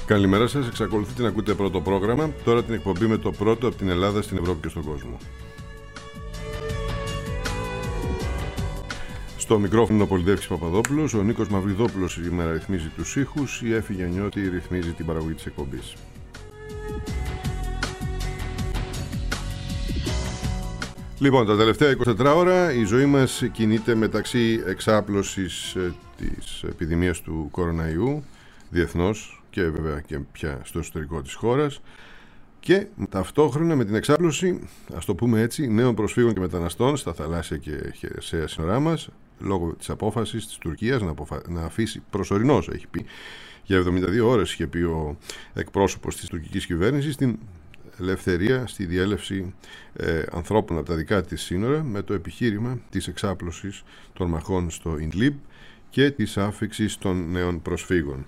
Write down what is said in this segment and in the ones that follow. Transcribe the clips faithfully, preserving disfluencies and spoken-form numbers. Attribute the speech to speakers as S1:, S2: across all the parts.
S1: Καλημέρα σας, εξακολουθείτε να ακούτε πρώτο πρόγραμμα. Τώρα την εκπομπή με το πρώτο από την Ελλάδα στην Ευρώπη και στον κόσμο. Στο μικρόφωνο είναι ο Πολυδεύκης Παπαδόπουλος, ο Νίκος Μαυριδόπουλος σήμερα ρυθμίζει τους ήχους, η Έφη Γιαννιώτη ρυθμίζει την παραγωγή της εκπομπής. Λοιπόν, τα τελευταία είκοσι τέσσερις ώρα η ζωή μας κινείται μεταξύ εξάπλωσης της επιδημίας του κοροναϊού διεθνώς και βέβαια και πια στο εσωτερικό της χώρας και ταυτόχρονα με την εξάπλωση, ας το πούμε έτσι, νέων προσφύγων και μεταναστών στα θαλάσσια και χερσαία σύνορά μας λόγω της απόφασης της Τουρκίας να, αποφα... να αφήσει προσωρινώς, έχει πει, για εβδομήντα δύο ώρες είχε πει ο εκπρόσωπος της τουρκικής κυβέρνησης, την ελευθερία στη διέλευση ε, ανθρώπων από τα δικά της σύνορα με το επιχείρημα της εξάπλωσης των μαχών στο Ιντλίμπ και της άφιξης των νέων προσφύγων.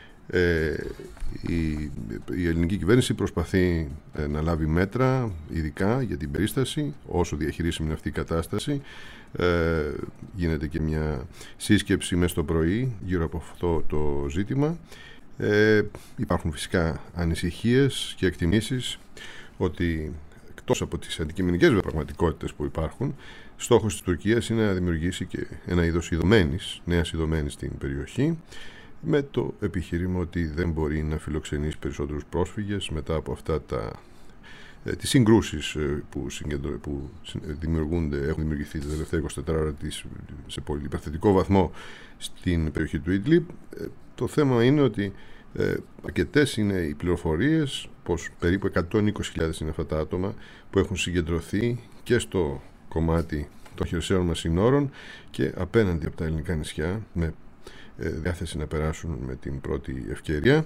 S1: Ε, η, η ελληνική κυβέρνηση προσπαθεί ε, να λάβει μέτρα ειδικά για την περίσταση όσο διαχειρίσιμη είναι αυτή η κατάσταση. Ε, γίνεται και μια σύσκεψη μες το πρωί γύρω από αυτό το ζήτημα. Ε, υπάρχουν φυσικά ανησυχίες και εκτιμήσεις ότι εκτός από τις αντικειμενικές πραγματικότητες που υπάρχουν, στόχος της Τουρκίας είναι να δημιουργήσει και ένα είδος ειδωμένης, νέας ειδωμένης στην περιοχή, με το επιχείρημα ότι δεν μπορεί να φιλοξενήσει περισσότερους πρόσφυγες μετά από αυτά τα ε, τις συγκρούσεις ε, που, που δημιουργούνται, έχουν δημιουργηθεί τα τελευταία είκοσι τέσσερις ώρα της, σε πολύ υπερθετικό βαθμό στην περιοχή του Ιντλίμπ. Ε, το θέμα είναι ότι ε, αρκετές είναι οι πληροφορίες πως περίπου εκατόν είκοσι χιλιάδες είναι αυτά τα άτομα που έχουν συγκεντρωθεί και στο κομμάτι των χερσαίων μας συνόρων και απέναντι από τα ελληνικά νησιά με ε, διάθεση να περάσουν με την πρώτη ευκαιρία.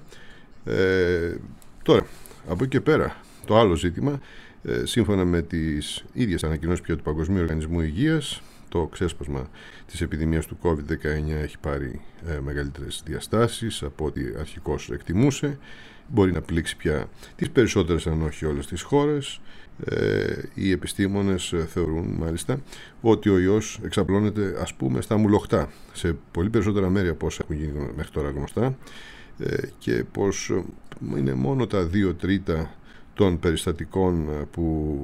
S1: Ε, τώρα, από εκεί και πέρα, το άλλο ζήτημα, ε, σύμφωνα με τις ίδιες ανακοινώσεις πια του Παγκοσμίου Οργανισμού Υγείας, το ξέσπασμα της επιδημίας του κόβιντ δεκαεννιά έχει πάρει ε, μεγαλύτερες διαστάσεις από ό,τι αρχικώς εκτιμούσε. Μπορεί να πλήξει πια τις περισσότερες, αν όχι όλες τις χώρες. Ε, οι επιστήμονες θεωρούν μάλιστα ότι ο ιός εξαπλώνεται, ας πούμε, στα μουλοχτά σε πολύ περισσότερα μέρη από όσα έχουν γίνει μέχρι τώρα γνωστά ε, και πως είναι μόνο τα δύο τρίτα των περιστατικών που,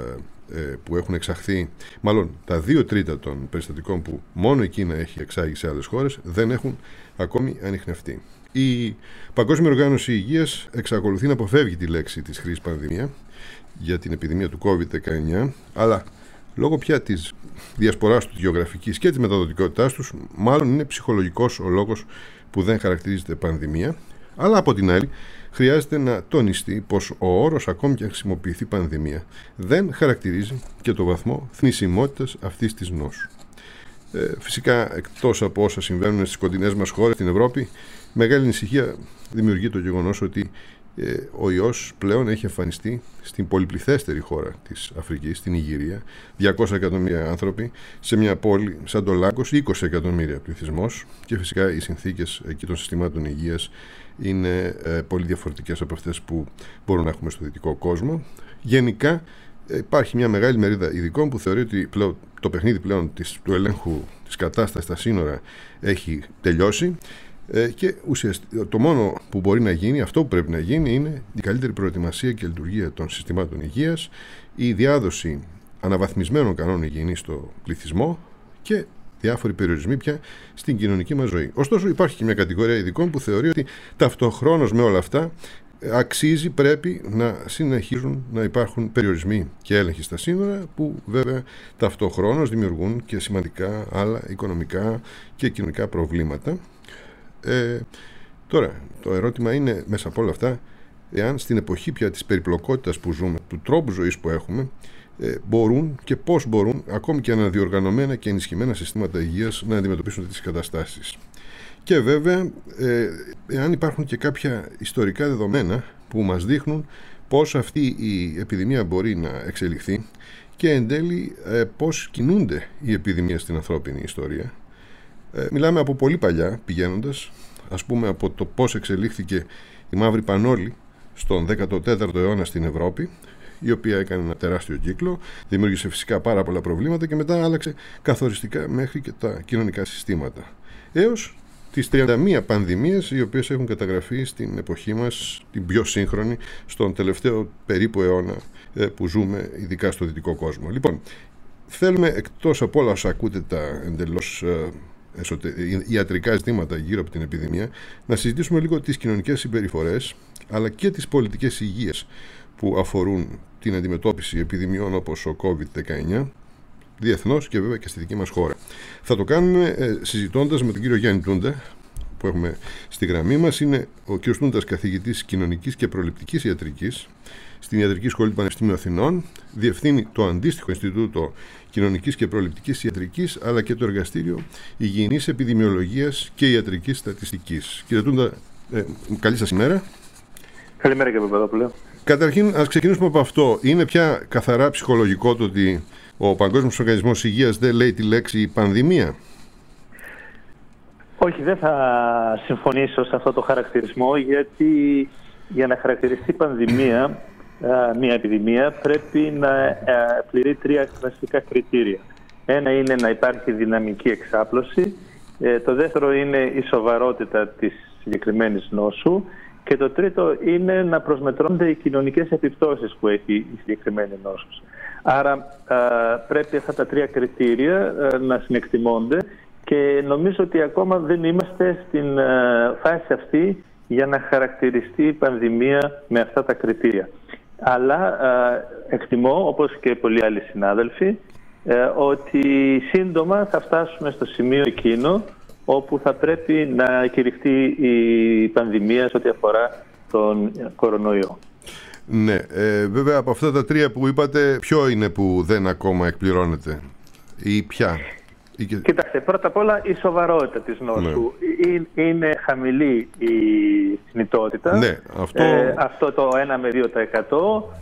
S1: ε, που έχουν εξαχθεί, μάλλον τα δύο τρίτα των περιστατικών που μόνο η Κίνα έχει εξάγει σε άλλες χώρες δεν έχουν ακόμη ανιχνευτεί. Η Παγκόσμια Οργάνωση Υγείας εξακολουθεί να αποφεύγει τη λέξη της χρήσης πανδημία για την επιδημία του κόβιντ δεκαεννιά, αλλά λόγω πια της διασποράς του γεωγραφικής και της μεταδοτικότητάς τους, μάλλον είναι ψυχολογικός ο λόγος που δεν χαρακτηρίζεται πανδημία, αλλά από την άλλη χρειάζεται να τονιστεί πως ο όρος, ακόμη και αν χρησιμοποιηθεί πανδημία, δεν χαρακτηρίζει και το βαθμό θνησιμότητας αυτής της νόσου. Ε, φυσικά, εκτός από όσα συμβαίνουν στις κοντινές μας χώρες, στην Ευρώπη, μεγάλη ανησυχία δημιουργεί το γεγονός ότι ε, ο ιός πλέον έχει εμφανιστεί στην πολυπληθέστερη χώρα της Αφρικής, στην Ιγυρία, διακόσια εκατομμύρια άνθρωποι, σε μια πόλη σαν το Λάγκος, είκοσι εκατομμύρια πληθυσμός και φυσικά οι συνθήκες εκεί των συστημάτων υγείας είναι ε, πολύ διαφορετικές από αυτές που μπορούμε να έχουμε στο δυτικό κόσμο. Γενικά ε, υπάρχει μια μεγάλη μερίδα ειδικών που θεωρεί ότι πλέον, το παιχνίδι πλέον της, του ελέγχου της κατάστασης στα σύνορα έχει τελειώσει ε, και ουσιαστικά το μόνο που μπορεί να γίνει, αυτό που πρέπει να γίνει, είναι η καλύτερη προετοιμασία και λειτουργία των συστημάτων υγείας, η διάδοση αναβαθμισμένων κανόνων υγιεινής στο πληθυσμό και διάφοροι περιορισμοί πια στην κοινωνική μας ζωή. Ωστόσο, υπάρχει και μια κατηγορία ειδικών που θεωρεί ότι ταυτοχρόνως με όλα αυτά αξίζει, πρέπει να συνεχίζουν να υπάρχουν περιορισμοί και έλεγχοι στα σύνορα που βέβαια ταυτοχρόνως δημιουργούν και σημαντικά άλλα οικονομικά και κοινωνικά προβλήματα. Ε, τώρα, το ερώτημα είναι μέσα από όλα αυτά, εάν στην εποχή πια της περιπλοκότητας που ζούμε, του τρόπου ζωής που έχουμε, ε, μπορούν και πώς μπορούν ακόμη και αναδιοργανωμένα και ενισχυμένα συστήματα υγείας να αντιμετωπίσουν τις καταστάσεις. Και βέβαια, ε, εάν υπάρχουν και κάποια ιστορικά δεδομένα που μας δείχνουν πώς αυτή η επιδημία μπορεί να εξελιχθεί και εν τέλει ε, πώς κινούνται οι επιδημίες στην ανθρώπινη ιστορία. Ε, μιλάμε από πολύ παλιά πηγαίνοντας, ας πούμε από το πώς εξελίχθηκε η μαύρη πανόλη στον δέκατο τέταρτο αιώνα στην Ευρώπη, η οποία έκανε ένα τεράστιο κύκλο, δημιούργησε φυσικά πάρα πολλά προβλήματα και μετά άλλαξε καθοριστικά μέχρι και τα κοινωνικά συστήματα. Έως τις τριάντα μία πανδημίες οι οποίες έχουν καταγραφεί στην εποχή μας, την πιο σύγχρονη, στον τελευταίο περίπου αιώνα που ζούμε, ειδικά στο δυτικό κόσμο. Λοιπόν, θέλουμε, εκτός από όλα όσα ακούτε τα εντελώς ιατρικά ζητήματα γύρω από την επιδημία, να συζητήσουμε λίγο τις κοινωνικές συμπεριφορές αλλά και τις πολιτικές υγείας που αφορούν την αντιμετώπιση επιδημιών όπως ο κόβιντ δεκαεννιά διεθνώς και βέβαια και στη δική μας χώρα. Θα το κάνουμε ε, συζητώντας με τον κύριο Γιάννη Τούντα που έχουμε στη γραμμή μας. Είναι ο κύριος Τούντας καθηγητής κοινωνικής και προληπτικής ιατρικής στην Ιατρική Σχολή του Πανεπιστημίου Αθηνών, διευθύνει το αντίστοιχο Ινστιτούτο Κοινωνικής και Προληπτικής Ιατρικής αλλά και το Εργαστήριο Υγιεινής Επιδημιολογίας και Ιατρικής Στατιστικής. Κύριε Τούντα, ε, καλή σας ημέρα.
S2: Καλημέρα κύριε Παπαδόπουλε.
S1: Καταρχήν, ας ξεκινήσουμε από αυτό. Είναι πια καθαρά ψυχολογικό το ότι ο Παγκόσμιος Οργανισμός Υγείας δεν λέει τη λέξη πανδημία?
S2: Όχι, δεν θα συμφωνήσω σε αυτό το χαρακτηρισμό, γιατί για να χαρακτηριστεί πανδημία, μια επιδημία, πρέπει να πληρεί τρία βασικά κριτήρια. Ένα είναι να υπάρχει δυναμική εξάπλωση, το δεύτερο είναι η σοβαρότητα της συγκεκριμένης νόσου και το τρίτο είναι να προσμετρώνται οι κοινωνικές επιπτώσεις που έχει η συγκεκριμένη νόσος. Άρα πρέπει αυτά τα τρία κριτήρια να συνεκτιμώνται και νομίζω ότι ακόμα δεν είμαστε στην φάση αυτή για να χαρακτηριστεί η πανδημία με αυτά τα κριτήρια. Αλλά εκτιμώ, όπως και πολλοί άλλοι συνάδελφοι, ότι σύντομα θα φτάσουμε στο σημείο εκείνο όπου θα πρέπει να κηρυχτεί η πανδημία σε ό,τι αφορά τον κορονοϊό.
S1: Ναι, ε, βέβαια από αυτά τα τρία που είπατε, ποιο είναι που δεν ακόμα εκπληρώνεται ή ποια?
S2: Κοιτάξτε, πρώτα απ' όλα η σοβαρότητα της νόσου. Ναι. Είναι χαμηλή η θνητότητα.
S1: Ναι, αυτό...
S2: Ε, αυτό το ένα με δύο τοις εκατό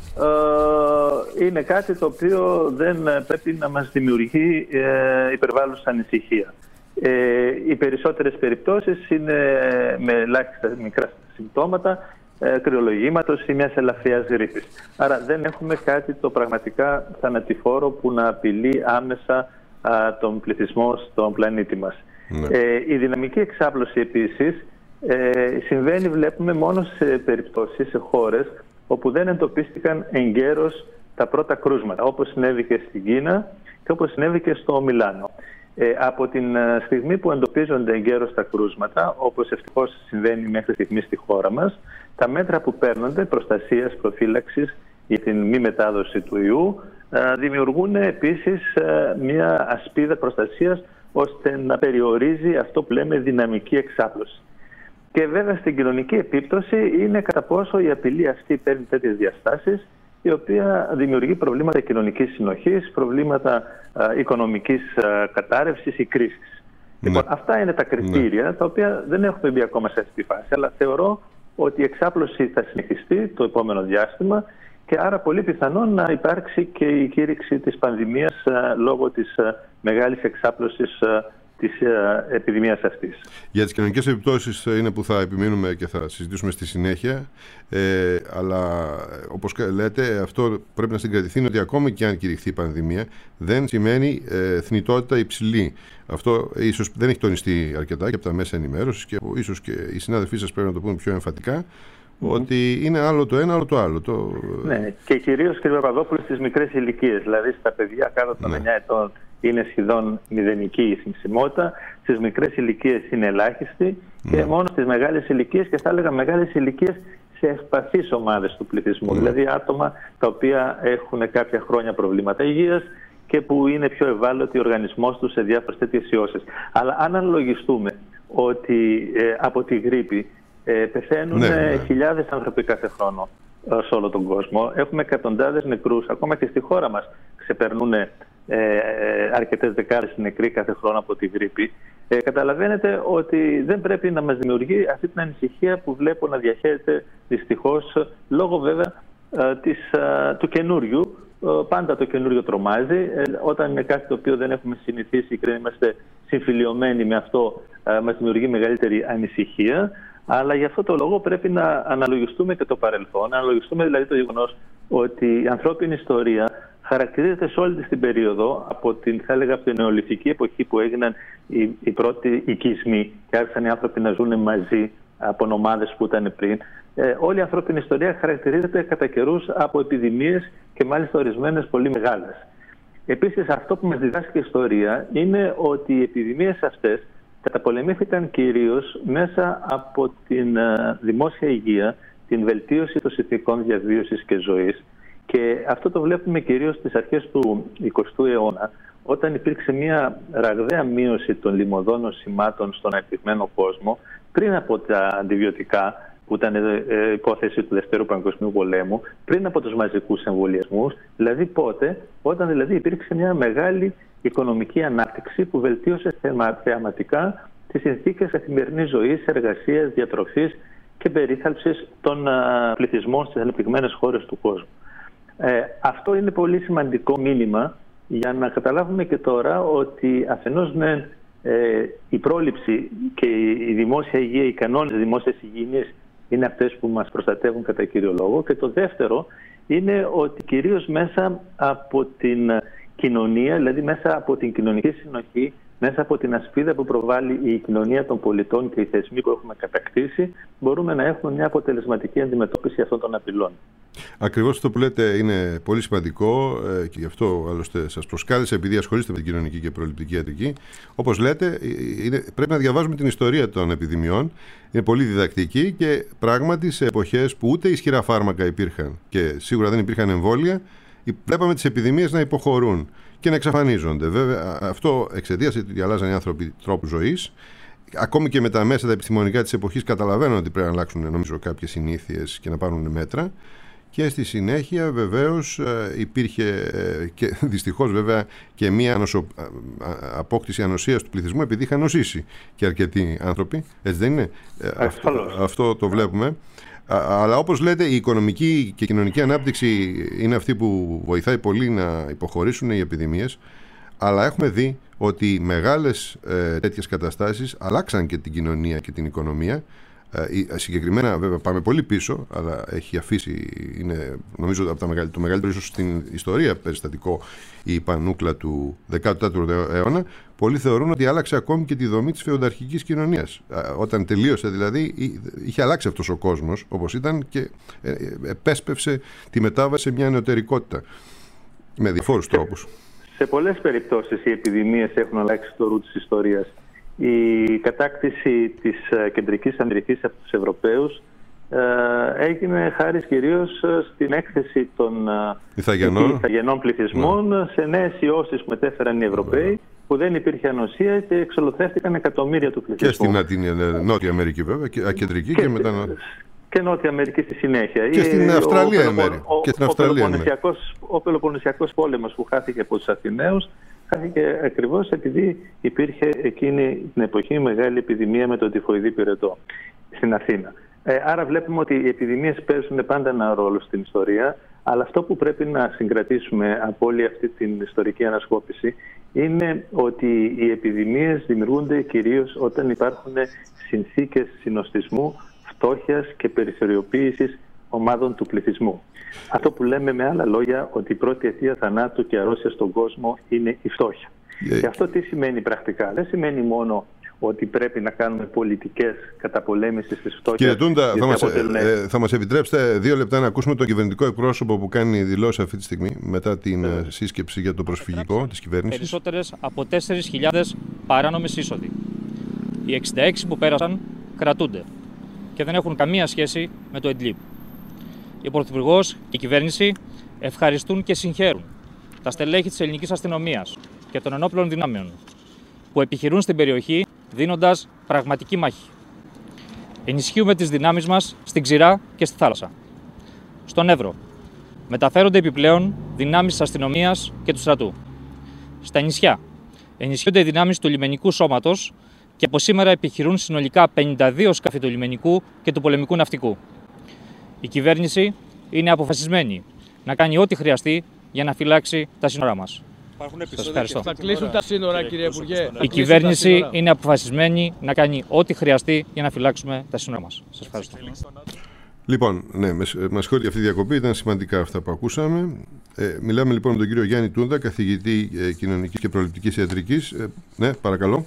S2: ε, είναι κάτι το οποίο δεν πρέπει να μας δημιουργεί ε, υπερβάλλουσα ανησυχία. Ε, οι περισσότερες περιπτώσεις είναι με ελάχιστα μικρά συμπτώματα ε, κρυολογήματος ή μιας ελαφριάς γρίπης. Άρα δεν έχουμε κάτι το πραγματικά θανατηφόρο που να απειλεί άμεσα α, τον πληθυσμό στον πλανήτη μας. Ναι. Ε, η δυναμική εξάπλωση επίσης ε, συμβαίνει, βλέπουμε, μόνο σε περιπτώσεις, σε χώρες όπου δεν εντοπίστηκαν εγκαίρως τα πρώτα κρούσματα, όπως συνέβη και στην Κίνα και όπως συνέβη και στο Μιλάνο. Ε, από την στιγμή που εντοπίζονται εγκαίρως τα κρούσματα, όπως ευτυχώς συμβαίνει μέχρι στιγμή στη χώρα μας, τα μέτρα που παίρνονται προστασίας, προφύλαξης για την μη μετάδοση του ιού ε, δημιουργούν επίσης ε, μια ασπίδα προστασίας ώστε να περιορίζει αυτό που λέμε δυναμική εξάπλωση. Και βέβαια στην κοινωνική επίπτωση είναι κατά πόσο η απειλή αυτή παίρνει τέτοιες διαστάσεις, η οποία δημιουργεί προβλήματα κοινωνικής συνοχής, προβλήματα α, οικονομικής α, κατάρρευσης ή κρίσης. Ναι. Λοιπόν, αυτά είναι τα κριτήρια, ναι, τα οποία δεν έχουμε μπει ακόμα σε αυτή τη φάση, αλλά θεωρώ ότι η εξάπλωση θα συνεχιστεί το επόμενο διάστημα και άρα πολύ πιθανόν να υπάρξει και η κήρυξη της πανδημίας α, λόγω της α, μεγάλης εξάπλωσης α, της επιδημίας αυτής.
S1: Για τις κοινωνικές επιπτώσεις είναι που θα επιμείνουμε και θα συζητήσουμε στη συνέχεια, ε, αλλά όπως λέτε, αυτό πρέπει να συγκρατηθεί, ότι ακόμη και αν κηρυχθεί η πανδημία δεν σημαίνει ε, θνητότητα υψηλή. Αυτό ίσως δεν έχει τονιστεί αρκετά και από τα μέσα ενημέρωσης και ίσως και οι συνάδελφοί σας πρέπει να το πούμε πιο εμφατικά, mm-hmm. ότι είναι άλλο το ένα, άλλο το άλλο. Το...
S2: Ναι, και κυρίως, κύριε Παπαδόπουλε, στις μικρές ηλικίες, δηλαδή στα παιδιά κάτω των ναι. εννιά ετών είναι σχεδόν μηδενική η θνησιμότητα, στις μικρές ηλικίες είναι ελάχιστη mm. και μόνο στις μεγάλες ηλικίες, και θα έλεγα μεγάλες ηλικίες σε ευπαθείς ομάδες του πληθυσμού, mm. δηλαδή άτομα τα οποία έχουν κάποια χρόνια προβλήματα υγείας και που είναι πιο ευάλωτοι ο οργανισμός τους σε διάφορες τέτοιες ιώσεις. Αλλά αν αναλογιστούμε ότι ε, από τη γρίπη ε, πεθαίνουν ναι, ναι. χιλιάδες άνθρωποι κάθε χρόνο ε, σε όλο τον κόσμο, έχουμε εκατοντάδες νεκρούς, ακόμα και στη χώρα μας ξεπερνούν Ε, αρκετές δεκάδες νεκροί κάθε χρόνο από τη γρίπη. Ε, καταλαβαίνετε ότι δεν πρέπει να μας δημιουργεί αυτή την ανησυχία που βλέπω να διαχέεται δυστυχώς, λόγω βέβαια ε, της, ε, του καινούριου. Ε, πάντα το καινούριο τρομάζει. Ε, όταν είναι κάτι το οποίο δεν έχουμε συνηθίσει και δεν είμαστε συμφιλιωμένοι με αυτό, ε, μας δημιουργεί μεγαλύτερη ανησυχία. Αλλά για αυτό το λόγο πρέπει να αναλογιστούμε και το παρελθόν, να αναλογιστούμε δηλαδή το γεγονός ότι η ανθρώπινη ιστορία χαρακτηρίζεται σε όλη της την περίοδο, από την, θα έλεγα, από την νεολιθική εποχή που έγιναν οι, οι πρώτοι οικισμοί και άρχισαν οι άνθρωποι να ζουν μαζί από ομάδες που ήταν πριν. Ε, όλη η ανθρώπινη ιστορία χαρακτηρίζεται κατά καιρούς από επιδημίες και μάλιστα ορισμένες πολύ μεγάλες. Επίσης, αυτό που μας διδάσκει η ιστορία είναι ότι οι επιδημίες αυτές καταπολεμήθηκαν κυρίως μέσα από την uh, δημόσια υγεία, την βελτίωση των συνθηκών διαβίωσης και ζωής. Και αυτό το βλέπουμε κυρίως στις αρχές του εικοστού αιώνα, όταν υπήρξε μια ραγδαία μείωση των λιμωδών νοσημάτων στον ανεπτυγμένο κόσμο, πριν από τα αντιβιωτικά, που ήταν ε, υπόθεση του Δευτέρου Παγκοσμίου Πολέμου, πριν από τους μαζικούς εμβολιασμούς, δηλαδή πότε, όταν δηλαδή υπήρξε μια μεγάλη οικονομική ανάπτυξη που βελτίωσε θεαματικά τις συνθήκες καθημερινής ζωής, εργασίας, διατροφής και περίθαλψης των α, πληθυσμών στις ανεπτυγμένες χώρες του κόσμου. Ε, αυτό είναι πολύ σημαντικό μήνυμα για να καταλάβουμε και τώρα ότι αφενός ναι, ε, η πρόληψη και η δημόσια υγεία, οι κανόνες της δημόσιας υγιεινής είναι αυτές που μας προστατεύουν κατά κύριο λόγο. Και το δεύτερο είναι ότι κυρίως μέσα από την κοινωνία, δηλαδή μέσα από την κοινωνική συνοχή, μέσα από την ασπίδα που προβάλλει η κοινωνία των πολιτών και οι θεσμοί που έχουμε κατακτήσει, μπορούμε να έχουμε μια αποτελεσματική αντιμετώπιση αυτών των απειλών.
S1: Ακριβώς αυτό που λέτε είναι πολύ σημαντικό και γι' αυτό άλλωστε σας προσκάλεσα, επειδή ασχολείστε με την κοινωνική και προληπτική ιατρική. Όπως λέτε, είναι, πρέπει να διαβάζουμε την ιστορία των επιδημιών. Είναι πολύ διδακτική και πράγματι σε εποχές που ούτε ισχυρά φάρμακα υπήρχαν και σίγουρα δεν υπήρχαν εμβόλια, βλέπαμε τις επιδημίες να υποχωρούν και να εξαφανίζονται. Βέβαια, αυτό εξαιτίας ότι αλλάζαν οι άνθρωποι τρόπου ζωής. Ακόμη και με τα μέσα τα επιστημονικά της εποχής καταλαβαίνουν ότι πρέπει να αλλάξουν, νομίζω, κάποιες συνήθειες και να πάρουν μέτρα. Και στη συνέχεια βεβαίως υπήρχε και δυστυχώς βέβαια και μία ανοσο... απόκτηση ανοσίας του πληθυσμού επειδή είχαν νοσήσει και αρκετοί άνθρωποι. Έτσι δεν είναι? Αυτό, αυτό το βλέπουμε. Αλλά όπως λέτε, η οικονομική και κοινωνική ανάπτυξη είναι αυτή που βοηθάει πολύ να υποχωρήσουν οι επιδημίες. Αλλά έχουμε δει ότι μεγάλες ε, τέτοιες καταστάσεις αλλάξαν και την κοινωνία και την οικονομία. Ε, συγκεκριμένα, βέβαια, πάμε πολύ πίσω, αλλά έχει αφήσει, είναι νομίζω από τα μεγαλύτερα, το μεγαλύτερο ίσως στην ιστορία περιστατικό, η πανούκλα του δέκατου τέταρτου αιώνα. Πολλοί θεωρούν ότι άλλαξε ακόμη και τη δομή της φεουδαρχικής κοινωνίας. Ε, όταν τελείωσε, δηλαδή, είχε αλλάξει αυτός ο κόσμος όπως ήταν και ε, επέσπευσε τη μετάβαση σε μια νεωτερικότητα με διαφόρους τρόπους.
S2: Σε πολλές περιπτώσεις οι επιδημίες έχουν αλλάξει το ρου της ιστορίας. Η κατάκτηση της κεντρικής Αμερικής από τους Ευρωπαίους ε, έγινε χάρη κυρίως στην έκθεση των ηθαγενών πληθυσμών yeah. σε νέες ιώσεις που μετέφεραν οι Ευρωπαίοι, yeah. που δεν υπήρχε ανοσία και εξολοθρεύτηκαν εκατομμύρια του πληθυσμού. Και
S1: στην Αττίνη, Νότια Αμερική βέβαια, και κεντρική και, και μετά...
S2: Και Νότια Αμερική στη συνέχεια.
S1: Και στην Αυστραλία εν μέρει.
S2: Ο Πελοποννησιακός πόλεμος που χάθηκε από τους Αθηναίους χάθηκε ακριβώς επειδή υπήρχε εκείνη την εποχή μεγάλη επιδημία με τον τυφοειδή πυρετό στην Αθήνα. Ε, άρα βλέπουμε ότι οι επιδημίες παίζουν πάντα ένα ρόλο στην ιστορία, αλλά αυτό που πρέπει να συγκρατήσουμε από όλη αυτή την ιστορική ανασκόπηση είναι ότι οι επιδημίες δημιουργούνται κυρίως όταν υπάρχουν συνθήκες συνοστισμού, φτώχειας και περιθωριοποίησης ομάδων του πληθυσμού. Αυτό που λέμε με άλλα λόγια, ότι η πρώτη αιτία θανάτου και αρρώστιας στον κόσμο είναι η φτώχεια. Yeah. Και αυτό τι σημαίνει πρακτικά? Δεν σημαίνει μόνο ότι πρέπει να κάνουμε πολιτικές καταπολέμησης της φτώχειας.
S1: Κύριε Τούντα, θα μας, ε, θα μας επιτρέψετε δύο λεπτά να ακούσουμε τον κυβερνητικό εκπρόσωπο που κάνει δηλώσεις αυτή τη στιγμή μετά την yeah. σύσκεψη για το προσφυγικό της κυβέρνησης.
S3: Περισσότερες από τέσσερις χιλιάδες παράνομες είσοδοι. Οι εξήντα έξι που πέρασαν κρατούνται και δεν έχουν καμία σχέση με το Εντλίπ. Ο Πρωθυπουργός και η κυβέρνηση ευχαριστούν και συγχαίρουν τα στελέχη της ελληνικής αστυνομίας και των ενόπλων δυνάμεων που επιχειρούν στην περιοχή δίνοντας πραγματική μάχη. Ενισχύουμε τις δυνάμεις μας στην ξηρά και στη θάλασσα. Στον Εύρο μεταφέρονται επιπλέον δυνάμεις της αστυνομίας και του στρατού. Στα νησιά ενισχύονται οι δυνάμεις του λιμενικού σώματος και από σήμερα επιχειρούν συνολικά πενήντα δύο σκάφη του λιμενικού και του πολεμικού ναυτικού. Η κυβέρνηση είναι αποφασισμένη να κάνει ό,τι χρειαστεί για να φυλάξει τα σύνορά μας. Σας ευχαριστώ.
S4: Θα κλείσουν τα σύνορα, κύριε Υπουργέ.
S3: Η κυβέρνηση είναι αποφασισμένη να κάνει ό,τι χρειαστεί για να φυλάξουμε τα σύνορα μας. Σας ευχαριστώ.
S1: Λοιπόν, ναι, με συγχωρείτε για αυτή τη διακοπή, ήταν σημαντικά αυτά που ακούσαμε. Ε, μιλάμε λοιπόν με τον κύριο Γιάννη Τούνδα, καθηγητή ε, κοινωνικής και προληπτικής ιατρικής. Ε, ναι, παρακαλώ.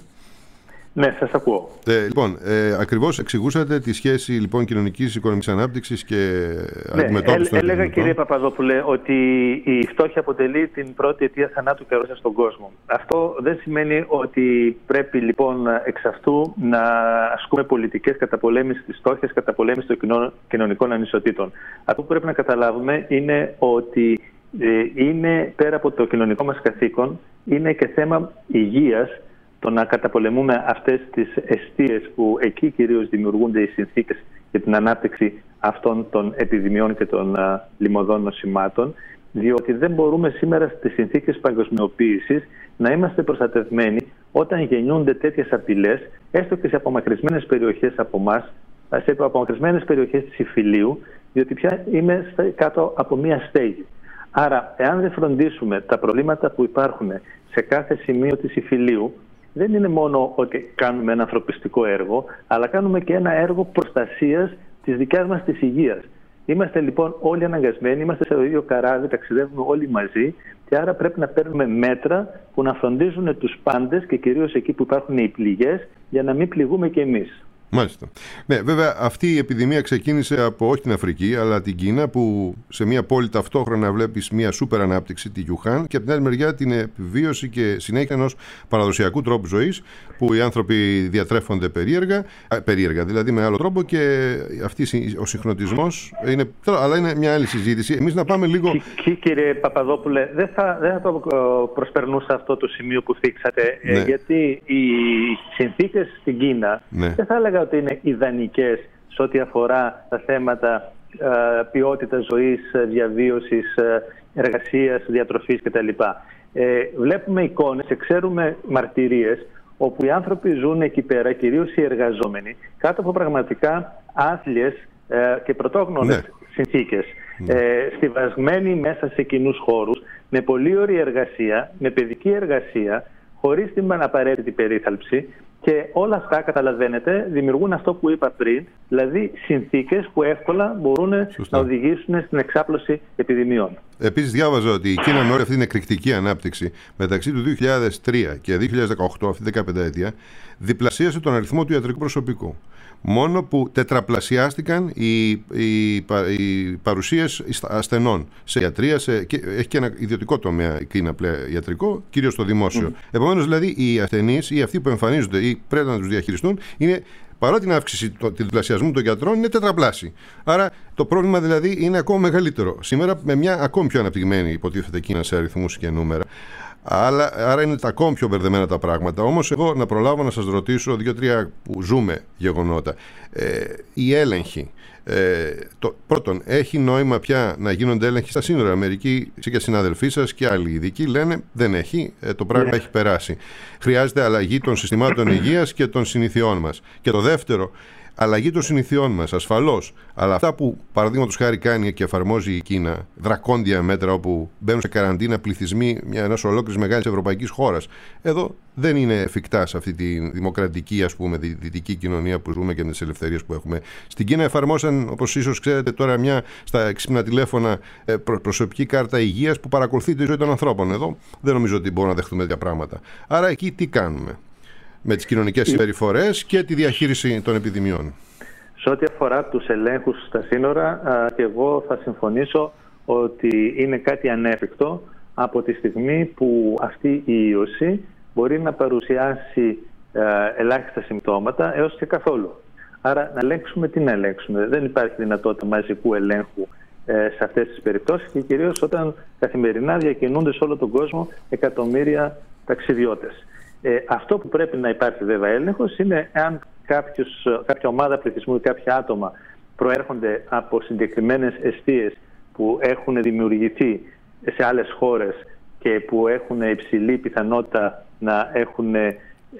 S2: Ναι, σας ακούω.
S1: Ε, λοιπόν, ε, ακριβώς εξηγούσατε τη σχέση λοιπόν κοινωνικής οικονομικής ανάπτυξης και
S2: ναι,
S1: αντιμετώπισης των
S2: έλεγα, κύριε Παπαδόπουλε, ότι η φτώχεια αποτελεί την πρώτη αιτία θανάτου και αρρώστιας στον κόσμο. Αυτό δεν σημαίνει ότι πρέπει λοιπόν εξ αυτού να ασκούμε πολιτικές καταπολέμησης της φτώχειας, καταπολέμησης των κοινωνικών ανισοτήτων. Αυτό που πρέπει να καταλάβουμε είναι ότι ε, είναι πέρα από το κοινωνικό μας καθήκον, είναι και θέμα υγείας, το να καταπολεμούμε αυτές τις εστίες που εκεί κυρίως δημιουργούνται οι συνθήκες για την ανάπτυξη αυτών των επιδημιών και των α, λιμωδών νοσημάτων, διότι δεν μπορούμε σήμερα στις συνθήκες παγκοσμιοποίησης να είμαστε προστατευμένοι όταν γεννιούνται τέτοιες απειλές, έστω και σε απομακρυσμένες περιοχές από εμάς, σε απομακρυσμένες περιοχές της Ιφιλίου, διότι πια είμαι κάτω από μία στέγη. Άρα, εάν δεν φροντίσουμε τα προβλήματα που υπάρχουν σε κάθε σημείο της Ιφιλίου, δεν είναι μόνο ότι κάνουμε ένα ανθρωπιστικό έργο, αλλά κάνουμε και ένα έργο προστασίας της δικιάς μας της υγείας. Είμαστε λοιπόν όλοι αναγκασμένοι, είμαστε σε το ίδιο καράβι, ταξιδεύουμε όλοι μαζί και άρα πρέπει να παίρνουμε μέτρα που να φροντίζουν τους πάντες και κυρίως εκεί που υπάρχουν οι πληγές για να μην πληγούμε κι εμείς.
S1: Μάλιστα. Ναι, βέβαια αυτή η επιδημία ξεκίνησε από όχι την Αφρική αλλά την Κίνα, που σε μια πόλη ταυτόχρονα βλέπεις μια σούπερ ανάπτυξη, τη Γιουχάν, και από την άλλη μεριά την επιβίωση και συνέχεια ενός παραδοσιακού τρόπου ζωής που οι άνθρωποι διατρέφονται περίεργα, περίεργα δηλαδή με άλλο τρόπο, και αυτή ο συγχρονισμός είναι, αλλά είναι μια άλλη συζήτηση. Εμείς να πάμε λίγο...
S2: Κι, κύριε Παπαδόπουλε, δεν θα, δεν θα το προσπερνούσα αυτό το σημείο που θίξατε, ναι. γιατί οι συνθήκες στην Κίνα, ναι, δεν θα έλεγα ότι είναι ιδανικές σε ό,τι αφορά τα θέματα ε, ποιότητας ζωής, διαβίωσης, εργασίας, διατροφής κτλ. Ε, βλέπουμε εικόνες, ξέρουμε μαρτυρίες όπου οι άνθρωποι ζουν εκεί πέρα, κυρίως οι εργαζόμενοι, κάτω από πραγματικά άθλιες ε, και πρωτόγνωρες, ναι, συνθήκες. Ναι. Ε, στιβασμένοι μέσα σε κοινούς χώρους, με πολύ ωραία εργασία, με παιδική εργασία, χωρίς την απαραίτητη περίθαλψη. Και όλα αυτά, καταλαβαίνετε, δημιουργούν αυτό που είπα πριν, δηλαδή συνθήκες που εύκολα μπορούν, σωστά, να οδηγήσουν στην εξάπλωση επιδημιών. Επίσης,
S1: διάβαζα ότι η Κίνα, με όλη αυτή την εκρηκτική ανάπτυξη, μεταξύ του δύο χιλιάδες τρία και δύο χιλιάδες δεκαοκτώ, αυτή την δεκαπενταετία, διπλασίασε τον αριθμό του ιατρικού προσωπικού. Μόνο που τετραπλασιάστηκαν οι, οι, οι παρουσίες ασθενών σε ιατρία, σε, και έχει και ένα ιδιωτικό τομέα η Κίνα πλέον ιατρικό, κυρίως στο δημόσιο. Mm. Επομένως, δηλαδή, οι ασθενείς ή αυτοί που εμφανίζονται ή πρέπει να τους διαχειριστούν, είναι, παρά την αύξηση του διπλασιασμού των γιατρών, είναι τετραπλάσιοι. Άρα το πρόβλημα δηλαδή είναι ακόμα μεγαλύτερο. Σήμερα με μια ακόμη πιο αναπτυγμένη υποτίθεται Κίνα σε αριθμούς και νούμερα. Αλλά, άρα είναι τα ακόμη πιο μπερδεμένα τα πράγματα. Όμως εγώ να προλάβω να σας ρωτήσω δύο-τρία που ζούμε γεγονότα. Ε, η έλεγχη. Ε, το, πρώτον, έχει νόημα πια να γίνονται έλεγχοι στα σύνορα? Μερικοί και συναδελφοί σας και άλλοι ειδικοί λένε δεν έχει, ε, το πράγμα έχει περάσει. Χρειάζεται αλλαγή των συστημάτων υγείας και των συνηθιών μας. Και το δεύτερο, αλλαγή των συνηθιών μας, ασφαλώς. Αλλά αυτά που παραδείγματος χάρη κάνει και εφαρμόζει η Κίνα, δρακόντια μέτρα όπου μπαίνουν σε καραντίνα πληθυσμοί μια ενός ολόκληρης μεγάλης ευρωπαϊκής χώρας, εδώ δεν είναι εφικτά σε αυτή τη δημοκρατική, ας πούμε, δυτική κοινωνία που ζούμε και με τις ελευθερίες που έχουμε. Στην Κίνα εφαρμόσαν, όπως ίσως ξέρετε τώρα, μια στα έξυπνα τηλέφωνα προσωπική κάρτα υγείας που παρακολουθεί τη ζωή των ανθρώπων. Εδώ δεν νομίζω ότι μπορούμε να δεχτούμε τέτοια πράγματα. Άρα εκεί τι κάνουμε με τις κοινωνικές συμπεριφορές και τη διαχείριση των επιδημιών?
S2: Σε ό,τι αφορά τους ελέγχους στα σύνορα, και εγώ θα συμφωνήσω ότι είναι κάτι ανέφικτο από τη στιγμή που αυτή η ίωση μπορεί να παρουσιάσει ελάχιστα συμπτώματα έως και καθόλου. Άρα να ελέγξουμε τι να ελέγξουμε. Δεν υπάρχει δυνατότητα μαζικού ελέγχου σε αυτές τις περιπτώσεις και κυρίως όταν καθημερινά διακινούνται σε όλο τον κόσμο εκατομμύρια ταξιδιώτες. Ε, αυτό που πρέπει να υπάρχει βέβαια έλεγχος είναι αν κάποιος, κάποια ομάδα πληθυσμού ή κάποια άτομα προέρχονται από συγκεκριμένες εστίες που έχουν δημιουργηθεί σε άλλες χώρες και που έχουν υψηλή πιθανότητα να έχουν ε,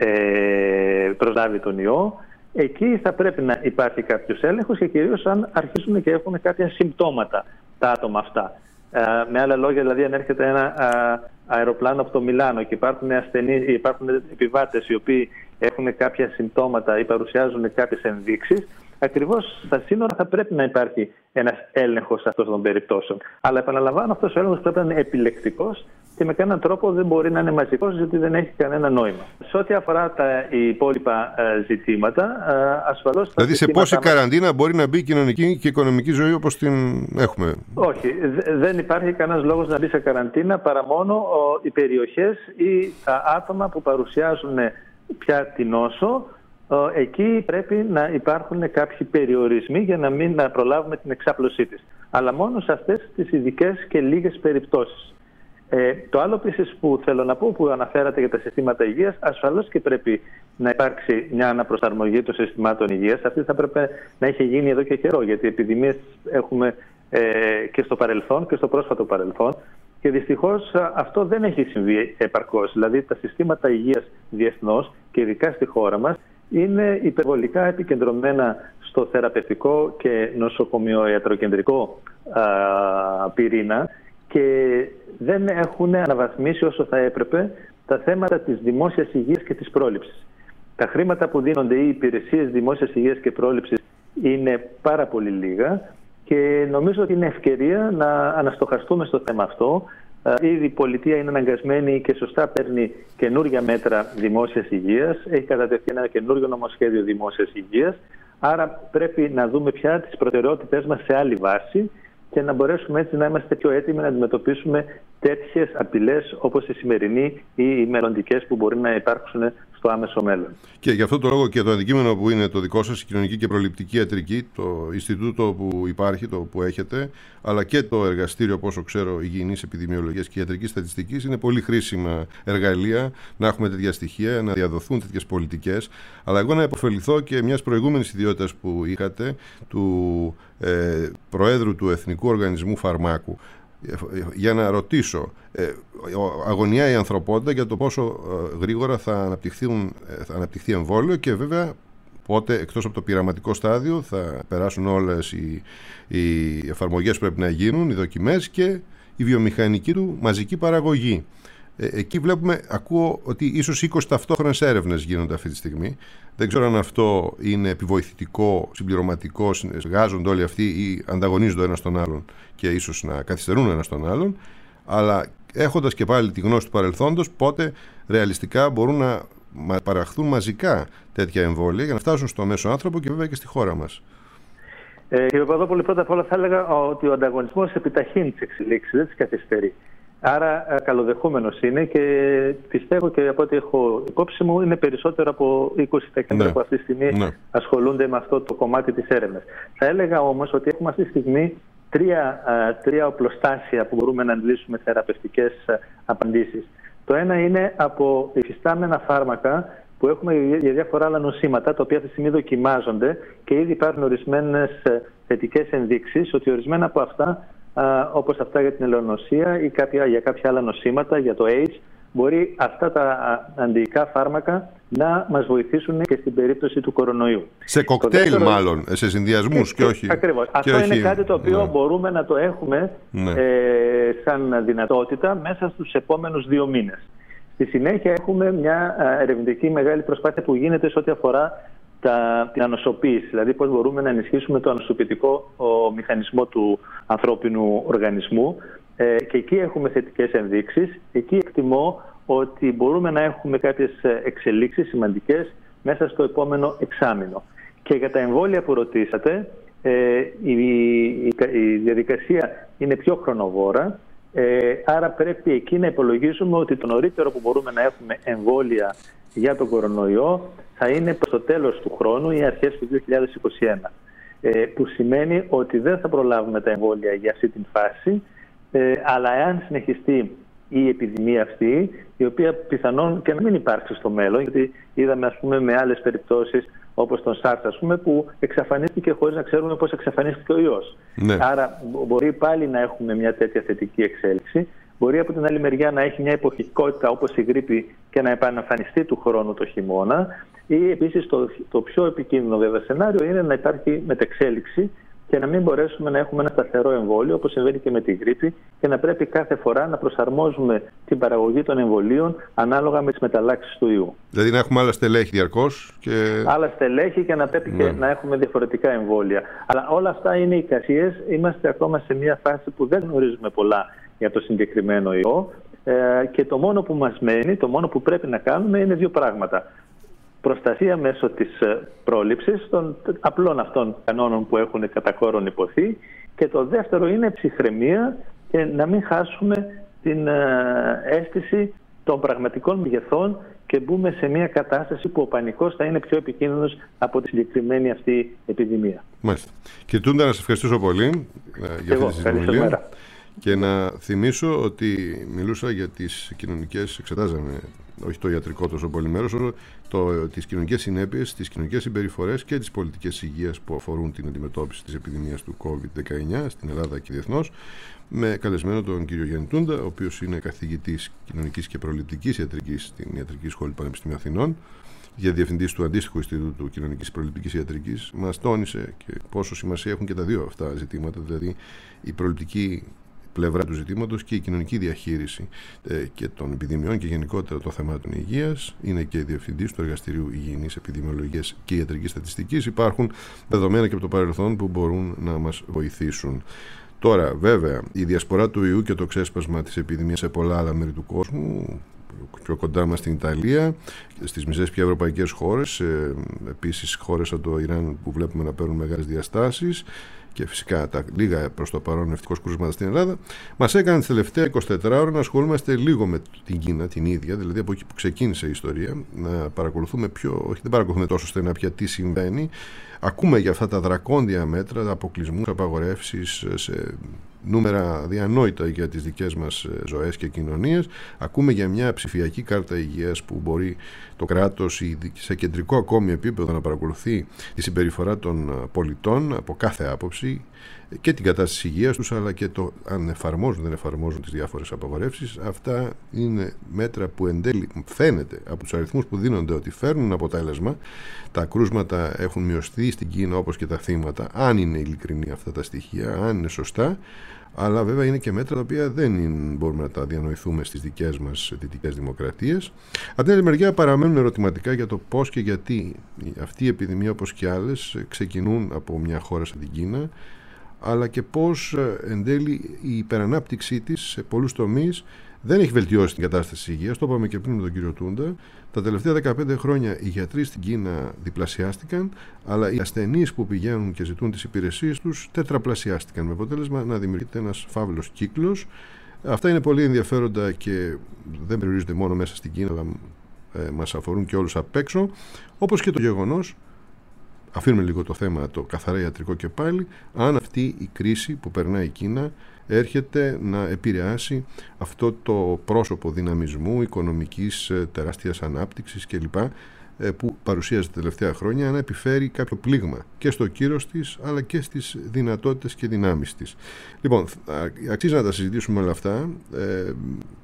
S2: προσλάβει τον ιό. Εκεί θα πρέπει να υπάρχει κάποιος έλεγχος και κυρίως αν αρχίσουν και έχουν κάποια συμπτώματα τα άτομα αυτά. Ε, με άλλα λόγια, δηλαδή, αν έρχεται ένα α, αεροπλάνο από το Μιλάνο και υπάρχουν ασθενείς, υπάρχουν επιβάτες οι οποίοι έχουν κάποια συμπτώματα ή παρουσιάζουν κάποιες ενδείξεις, ακριβώς στα σύνορα θα πρέπει να υπάρχει ένας έλεγχος αυτών των περιπτώσεων. Αλλά επαναλαμβάνω, αυτός ο έλεγχος πρέπει να είναι επιλεκτικός και με κανέναν τρόπο δεν μπορεί να είναι μαζικός, γιατί δεν έχει κανένα νόημα. Σε ό,τι αφορά τα υπόλοιπα ε, ζητήματα, ε, ασφαλώς.
S1: Δηλαδή, σε πόση μας... καραντίνα μπορεί να μπει η κοινωνική και οικονομική ζωή όπως την έχουμε?
S2: Όχι, δε, δεν υπάρχει κανένας λόγος να μπει σε καραντίνα παρά μόνο ο, οι περιοχές ή τα άτομα που παρουσιάζουν πια την νόσο. Ε, εκεί πρέπει να υπάρχουν κάποιοι περιορισμοί για να μην να προλάβουμε την εξάπλωσή της. Αλλά μόνο σε αυτές τις ειδικές και λίγες περιπτώσεις. Ε, το άλλο επίσης που θέλω να πω, που αναφέρατε για τα συστήματα υγείας, ασφαλώς και πρέπει να υπάρξει μια αναπροσαρμογή των συστημάτων υγείας. Αυτή θα πρέπει να έχει γίνει εδώ και καιρό, γιατί επιδημίες έχουμε ε, και στο παρελθόν και στο πρόσφατο παρελθόν. Και δυστυχώς αυτό δεν έχει συμβεί επαρκώς. Δηλαδή τα συστήματα υγείας διεθνώς και ειδικά στη χώρα μας είναι υπερβολικά επικεντρωμένα στο θεραπευτικό και νοσοκομείο-ιατροκεντρικό α, πυρήνα και δεν έχουν αναβαθμίσει όσο θα έπρεπε τα θέματα της δημόσιας υγείας και της πρόληψης. Τα χρήματα που δίνονται οι υπηρεσίες δημόσιας υγείας και πρόληψης είναι πάρα πολύ λίγα και νομίζω ότι είναι ευκαιρία να αναστοχαστούμε στο θέμα αυτό. Ήδη η πολιτεία είναι αναγκασμένη και σωστά παίρνει καινούργια μέτρα δημόσιας υγείας, έχει κατατεθεί ένα καινούργιο νομοσχέδιο δημόσιας υγείας, άρα πρέπει να δούμε πια τις προτεραιότητες μας σε άλλη βάση και να μπορέσουμε έτσι να είμαστε πιο έτοιμοι να αντιμετωπίσουμε τέτοιες απειλές όπως η σημερινή ή οι μελλοντικές που μπορεί να υπάρξουν στο άμεσο μέλλον.
S1: Και γι' αυτό το λόγο και το αντικείμενο που είναι το δικό σας, η κοινωνική και προληπτική ιατρική, το Ινστιτούτο που υπάρχει, το που έχετε, αλλά και το εργαστήριο, πόσο ξέρω, υγιεινής επιδημιολογίας και ιατρικής στατιστικής, είναι πολύ χρήσιμα εργαλεία να έχουμε τέτοια στοιχεία, να διαδοθούν τέτοιες πολιτικές. Αλλά εγώ να υποφεληθώ και μιας προηγούμενης ιδιότητας που είχατε, του ε, Προέδρου του Εθνικού Οργανισμού Φαρμάκου, για να ρωτήσω, ε, αγωνιά η ανθρωπότητα για το πόσο ε, γρήγορα θα, αναπτυχθούν, ε, θα αναπτυχθεί εμβόλιο και βέβαια πότε, εκτός από το πειραματικό στάδιο, θα περάσουν όλες οι, οι εφαρμογές που πρέπει να γίνουν, οι δοκιμές και η βιομηχανική του μαζική παραγωγή. Ε, εκεί βλέπουμε, ακούω ότι ίσως είκοσι ταυτόχρονες έρευνες γίνονται αυτή τη στιγμή. Δεν ξέρω αν αυτό είναι επιβοηθητικό, συμπληρωματικό, συνεργάζονται όλοι αυτοί ή ανταγωνίζονται ένας τον άλλον και ίσως να καθυστερούν ένας τον άλλον. Αλλά έχοντας και πάλι τη γνώση του παρελθόντος, πότε ρεαλιστικά μπορούν να παραχθούν μαζικά τέτοια εμβόλια για να φτάσουν στο μέσο άνθρωπο και βέβαια και στη χώρα μας.
S2: Ε, κύριε Παπαδόπουλε, πρώτα απ' όλα θα έλεγα ότι ο ανταγωνισμός επιταχύνει τις εξελίξεις, δεν τις καθυστερεί. Άρα καλοδεχούμενος είναι και πιστεύω και από ό,τι έχω υπόψη μου είναι περισσότερο από είκοσι τα κέντρα ναι. που αυτή τη στιγμή ναι. ασχολούνται με αυτό το κομμάτι της έρευνας. Θα έλεγα όμως ότι έχουμε αυτή τη στιγμή τρία, τρία οπλοστάσια που μπορούμε να αντλήσουμε θεραπευτικές απαντήσεις. Το ένα είναι από υφιστάμενα φάρμακα που έχουμε για διάφορα άλλα νοσήματα, τα οποία αυτή τη στιγμή δοκιμάζονται και ήδη υπάρχουν ορισμένες θετικές ενδείξεις ότι ορισμένα από αυτά, όπως αυτά για την ελαιονοσία ή κάποια, για κάποια άλλα νοσήματα, για το AIDS, μπορεί αυτά τα αντιϊκά φάρμακα να μας βοηθήσουν και στην περίπτωση του κορονοϊού. Σε
S1: κοκτέιλ δεύτερο... μάλλον, σε συνδυασμούς και όχι...
S2: Ακριβώς. Και αυτό όχι... είναι κάτι το οποίο ναι. μπορούμε να το έχουμε ναι. ε, σαν δυνατότητα μέσα στους επόμενους δύο μήνες. Στη συνέχεια έχουμε μια ερευνητική μεγάλη προσπάθεια που γίνεται σε ό,τι αφορά τα, την ανοσοποίηση, δηλαδή πώς μπορούμε να ενισχύσουμε το ανοσοποιητικό ο, μηχανισμό του ανθρώπινου οργανισμού ε, και εκεί έχουμε θετικές ενδείξεις. Εκεί εκτιμώ ότι μπορούμε να έχουμε κάποιες εξελίξεις σημαντικές μέσα στο επόμενο εξάμηνο. Και για τα εμβόλια που ρωτήσατε, ε, η, η, η διαδικασία είναι πιο χρονοβόρα, ε, άρα πρέπει εκεί να υπολογίσουμε ότι το νωρίτερο που μπορούμε να έχουμε εμβόλια για τον κορονοϊό θα είναι προς το τέλος του χρόνου ή αρχές του δύο χιλιάδες είκοσι ένα. Ε, που σημαίνει ότι δεν θα προλάβουμε τα εμβόλια για αυτή την φάση, ε, αλλά εάν συνεχιστεί η επιδημία αυτή, η οποία πιθανόν και να μην υπάρξει στο μέλλον, γιατί είδαμε ας πούμε με άλλες περιπτώσεις όπως τον SARS ας πούμε, που εξαφανίστηκε χωρίς να ξέρουμε πώς εξαφανίστηκε ο ιός. Ναι. Άρα μπορεί πάλι να έχουμε μια τέτοια θετική εξέλιξη. Μπορεί από την άλλη μεριά να έχει μια εποχικότητα όπως η γρίπη και να επαναφανιστεί του χρόνου το χειμώνα. Ή επίσης το, το πιο επικίνδυνο βέβαια σενάριο είναι να υπάρχει μετεξέλιξη και να μην μπορέσουμε να έχουμε ένα σταθερό εμβόλιο, όπως συμβαίνει και με τη γρίπη, και να πρέπει κάθε φορά να προσαρμόζουμε την παραγωγή των εμβολίων ανάλογα με τις μεταλλάξεις του ιού.
S1: Δηλαδή να έχουμε άλλα στελέχη διαρκώς. Και...
S2: Άλλα στελέχη και να πρέπει ναι. και να έχουμε διαφορετικά εμβόλια. Αλλά όλα αυτά είναι εικασίες. Είμαστε ακόμα σε μια φάση που δεν γνωρίζουμε πολλά για το συγκεκριμένο ιό. Ε, και το μόνο που μας μένει, το μόνο που πρέπει να κάνουμε είναι δύο πράγματα. Προστασία μέσω της πρόληψης των απλών αυτών κανόνων που έχουν κατά κόρον υποθεί, και το δεύτερο είναι ψυχραιμία και να μην χάσουμε την αίσθηση των πραγματικών μεγεθών και μπούμε σε μια κατάσταση που ο πανικός θα είναι πιο επικίνδυνος από τη συγκεκριμένη αυτή επιδημία.
S1: Μάλιστα. Κύριε Τούντα, να σας ευχαριστήσω πολύ για αυτή τη συνομιλία. Και να θυμίσω ότι μιλούσα για τις κοινωνικές, εξετάζαμε όχι το ιατρικό τόσο πολύ μέρος, όσο το, τις κοινωνικές συνέπειες, τις κοινωνικές συμπεριφορές και τις πολιτικές υγείας που αφορούν την αντιμετώπιση της επιδημίας του κόβιντ δεκαεννιά στην Ελλάδα και διεθνώς, με καλεσμένο τον κύριο Γιάννη Τούντα, ο οποίος είναι καθηγητής κοινωνικής και προληπτικής ιατρικής στην Ιατρική Σχολή Πανεπιστημίου Αθηνών, για διευθυντής του αντίστοιχου Ινστιτούτου Κοινωνικής Προληπτικής Ιατρικής. Μας τόνισε και πόσο σημασία έχουν και τα δύο αυτά ζητήματα, δηλαδή η προληπτική πλευρά του ζητήματος και η κοινωνική διαχείριση ε, και των επιδημιών και γενικότερα των θεμάτων υγείας. Είναι και διευθυντής του Εργαστηρίου Υγιεινής Επιδημιολογίας και Ιατρικής Στατιστικής. Υπάρχουν δεδομένα και από το παρελθόν που μπορούν να μας βοηθήσουν. Τώρα, βέβαια, η διασπορά του ιού και το ξέσπασμα της επιδημίας σε πολλά άλλα μέρη του κόσμου, πιο κοντά μας στην Ιταλία, στις μισές πια ευρωπαϊκές χώρες, ε, επίσης χώρες σαν το Ιράν που βλέπουμε να παίρνουν μεγάλες διαστάσεις, και φυσικά τα λίγα προς το παρόν ευτυχώς κρούσματα στην Ελλάδα, μας έκανε τις τελευταία εικοσιτέσσερις ώρα να ασχολούμαστε λίγο με την Κίνα την ίδια, δηλαδή από εκεί που ξεκίνησε η ιστορία, να παρακολουθούμε πιο, όχι δεν παρακολουθούμε τόσο στενά πια τι συμβαίνει. Ακούμε για αυτά τα δρακόντια μέτρα, αποκλεισμούς, απαγορεύσεις σε νούμερα διανόητα για τις δικές μας ζωές και κοινωνίες. Ακούμε για μια ψηφιακή κάρτα υγείας που μπορεί το κράτος σε κεντρικό ακόμη επίπεδο να παρακολουθεί τη συμπεριφορά των πολιτών από κάθε άποψη και την κατάσταση υγείας τους, αλλά και το αν εφαρμόζουν δεν εφαρμόζουν τις διάφορες απαγορεύσεις. Αυτά είναι μέτρα που εν τέλει φαίνεται από τους αριθμούς που δίνονται ότι φέρνουν αποτέλεσμα. Τα κρούσματα έχουν μειωστεί στην Κίνα όπως και τα θύματα, αν είναι ειλικρινή αυτά τα στοιχεία, αν είναι σωστά. Αλλά βέβαια είναι και μέτρα τα οποία δεν είναι, μπορούμε να τα διανοηθούμε στις δικές μας δυτικές δημοκρατίες. Από την άλλη μεριά παραμένουν ερωτηματικά για το πώς και γιατί αυτή η επιδημία, όπως και άλλες, ξεκινούν από μια χώρα σαν την Κίνα, αλλά και πώς εν τέλει η υπερανάπτυξή της σε πολλούς τομείς δεν έχει βελτιώσει την κατάσταση της υγείας. Το είπαμε και πριν με τον κύριο Τούντα. Τα τελευταία δεκαπέντε χρόνια οι γιατροί στην Κίνα διπλασιάστηκαν, αλλά οι ασθενείς που πηγαίνουν και ζητούν τις υπηρεσίες τους τετραπλασιάστηκαν, με αποτέλεσμα να δημιουργείται ένας φαύλος κύκλος. Αυτά είναι πολύ ενδιαφέροντα και δεν περιορίζονται μόνο μέσα στην Κίνα, αλλά ε, μας αφορούν και όλους απ' έξω, όπως και το γεγονός, αφήνουμε λίγο το θέμα το καθαρά ιατρικό και πάλι, αν αυτή η κρίση που περνάει η Κίνα έρχεται να επηρεάσει αυτό το πρόσωπο δυναμισμού, οικονομικής τεράστιας ανάπτυξης κλπ. Που παρουσίαζε τα τελευταία χρόνια, να επιφέρει κάποιο πλήγμα και στο κύρος της, αλλά και στις δυνατότητες και δυνάμεις της. Λοιπόν, αξίζει να τα συζητήσουμε όλα αυτά. Ε,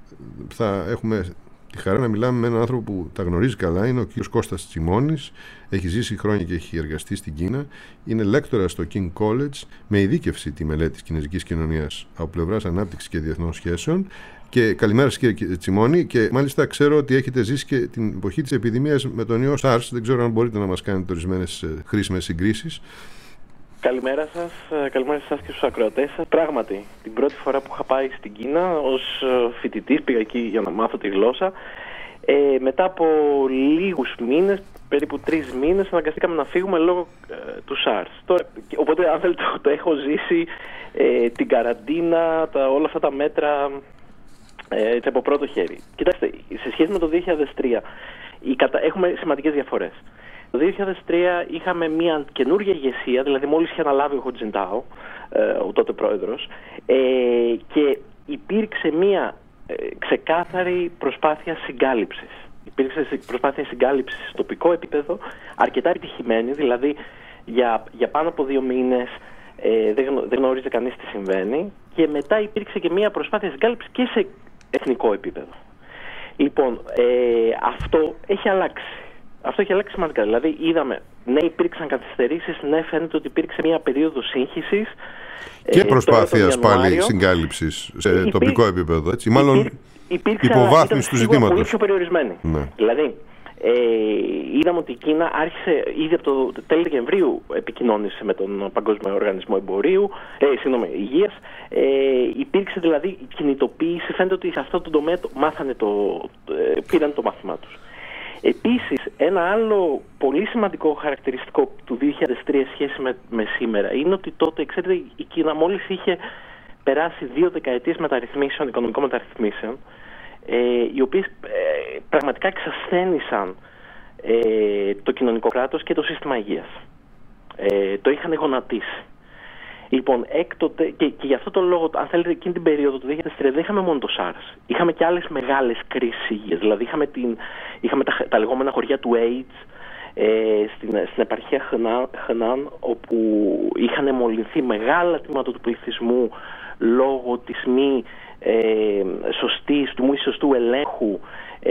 S1: θα έχουμε τη χαρά να μιλάμε με έναν άνθρωπο που τα γνωρίζει καλά. Είναι ο κ. Κώστας Τσιμώνης. Έχει ζήσει χρόνια και έχει εργαστεί στην Κίνα. Είναι λέκτορας στο King College με ειδίκευση τη μελέτη της κινέζικης κοινωνίας από πλευράς ανάπτυξης και διεθνών σχέσεων. Και καλημέρα σας κύριε Τσιμώνη, και μάλιστα ξέρω ότι έχετε ζήσει και την εποχή της επιδημίας με τον ιό SARS. Δεν ξέρω αν μπορείτε να μας κάνετε ορισμένες χρήσιμες συγκρίσεις.
S5: Καλημέρα σας, καλημέρα σας και στους ακροατές σας. Πράγματι, την πρώτη φορά που είχα πάει στην Κίνα ως φοιτητής, πήγα εκεί για να μάθω τη γλώσσα. Ε, μετά από λίγους μήνες, περίπου τρεις μήνες, αναγκαστήκαμε να φύγουμε λόγω ε, του SARS. Τώρα, οπότε, αν θέλετε, το, το έχω ζήσει ε, την καραντίνα, τα, όλα αυτά τα μέτρα ε, έτσι, από πρώτο χέρι. Κοιτάξτε, σε σχέση με το δύο χιλιάδες τρία, η κατα... έχουμε σημαντικές διαφορές. Το δύο χιλιάδες τρία είχαμε μια καινούργια ηγεσία, δηλαδή μόλις είχε αναλάβει ο Χο Τσιντάο, ε, ο τότε πρόεδρος, ε, και υπήρξε μια ε, ξεκάθαρη προσπάθεια συγκάλυψης. Υπήρξε προσπάθεια συγκάλυψης σε τοπικό επίπεδο, αρκετά επιτυχημένη, δηλαδή για, για πάνω από δύο μήνες ε, δεν, γνω, δεν γνωρίζει κανείς τι συμβαίνει, και μετά υπήρξε και μια προσπάθεια συγκάλυψης και σε εθνικό επίπεδο. Λοιπόν, ε, αυτό έχει αλλάξει. Αυτό έχει αλλάξει σημαντικά. Δηλαδή, είδαμε ναι, υπήρξαν καθυστερήσεις, ναι, φαίνεται ότι υπήρξε μια περίοδο σύγχυσης.
S1: Και προσπάθειας πάλι συγκάλυψης σε Υπήρ... τοπικό επίπεδο, έτσι. Μάλλον υποβάθμιση του ζητήματος.
S5: Πολύ πιο περιορισμένη.
S1: Ναι.
S5: Δηλαδή, ε, είδαμε ότι η Κίνα άρχισε ήδη από το τέλη Δεκεμβρίου επικοινώνησε με τον Παγκόσμιο Οργανισμό Εμπορίου, ε, συγγνώμη, Υγείας. Ε, υπήρξε δηλαδή κινητοποίηση, φαίνεται ότι σε αυτό το τομέα το, μάθανε το, ε, πήραν το μάθημά τους. Επίσης, ένα άλλο πολύ σημαντικό χαρακτηριστικό του δύο χιλιάδες τρία σχέση με, με σήμερα είναι ότι τότε, ξέρετε, η Κίνα μόλις είχε περάσει δύο δεκαετίες μεταρρυθμίσεων, οικονομικών μεταρρυθμίσεων, ε, οι οποίες ε, πραγματικά εξασθένησαν ε, το κοινωνικό κράτος και το σύστημα υγείας. Ε, το είχαν γονατίσει. Λοιπόν, έκτοτε, και, και γι' αυτό το λόγο, αν θέλετε, εκείνη την περίοδο του δύο χιλιάδες τρία δεν είχαμε μόνο το SARS. Είχαμε και άλλες μεγάλες κρίσεις υγείας. Δηλαδή, είχαμε, την, είχαμε τα, τα λεγόμενα χωριά του AIDS ε, στην, στην επαρχία Χενάν, όπου είχαν μολυνθεί μεγάλα τμήματα του πληθυσμού λόγω της μη ε, σωστής, του μη σωστού ελέγχου ε,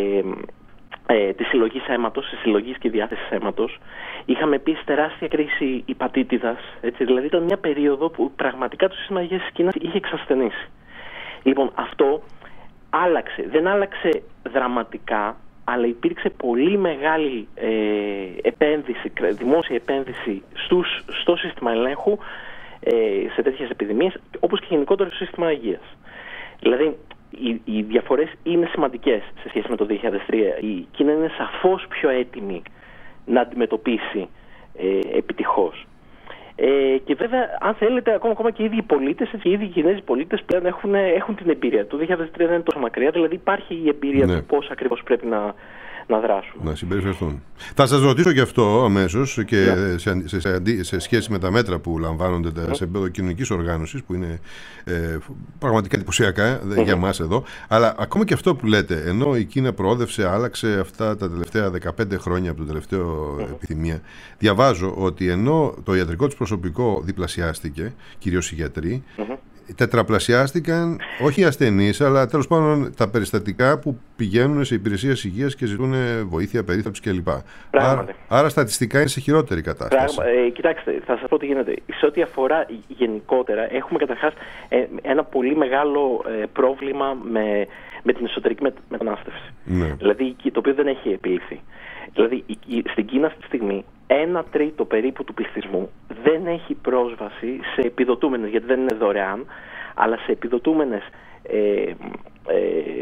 S5: ε, της συλλογής αίματος, της συλλογής και διάθεσης αίματος. Είχαμε επίσης τεράστια κρίση υπατήτηδας, έτσι, δηλαδή ήταν μια περίοδο που πραγματικά το σύστημα υγείας της Κίνας είχε εξασθενήσει. Λοιπόν, αυτό άλλαξε, δεν άλλαξε δραματικά, αλλά υπήρξε πολύ μεγάλη ε, επένδυση, δημόσια επένδυση στους, στο σύστημα ελέγχου ε, σε τέτοιες επιδημίες, όπως και γενικότερα στο σύστημα υγείας. Δηλαδή, οι, οι διαφορές είναι σημαντικές σε σχέση με το δύο χιλιάδες τρία. Η Κίνα είναι σαφώς πιο έτοιμη να αντιμετωπίσει ε, επιτυχώς. Ε, και βέβαια, αν θέλετε, ακόμα, ακόμα και οι ίδιοι πολίτες, οι ίδιοι Κινέζοι πολίτες πλέον έχουν, έχουν την εμπειρία. Το δύο χιλιάδες τρία δεν είναι τόσο μακριά, δηλαδή υπάρχει η εμπειρία ναι. του πώς ακριβώς πρέπει να, να δράσουν.
S1: Να συμπεριφερθούν. Θα σας ρωτήσω γι' αυτό αμέσως και yeah. σε, σε, σε, σε σχέση με τα μέτρα που λαμβάνονται yeah. σε επίπεδο κοινωνικής οργάνωσης, που είναι ε, πραγματικά εντυπωσιακά mm-hmm. για μας εδώ. Αλλά ακόμα και αυτό που λέτε, ενώ η Κίνα προόδευσε, άλλαξε αυτά τα τελευταία δεκαπέντε χρόνια από το τελευταίο mm-hmm. επιδημία, διαβάζω ότι ενώ το ιατρικό της προσωπικό διπλασιάστηκε, κυρίως οι γιατροί, mm-hmm. τετραπλασιάστηκαν όχι οι ασθενείς, αλλά τέλος πάντων τα περιστατικά που πηγαίνουν σε υπηρεσίες υγείας και ζητούν βοήθεια, περίθαλψη κλπ. Άρα, άρα στατιστικά είναι σε χειρότερη κατάσταση.
S5: Πράγμα, ε, κοιτάξτε, θα σας πω τι γίνεται. Σε ό,τι αφορά γενικότερα, έχουμε καταρχάς ε, ένα πολύ μεγάλο ε, πρόβλημα με, με την εσωτερική μετανάστευση. Ναι. Δηλαδή, το οποίο δεν έχει επιληθεί. Δηλαδή, στην Κίνα αυτή τη στιγμή, ένα τρίτο περίπου του πληθυσμού δεν έχει πρόσβαση σε επιδοτούμενες, γιατί δεν είναι δωρεάν, αλλά σε επιδοτούμενες ε, ε,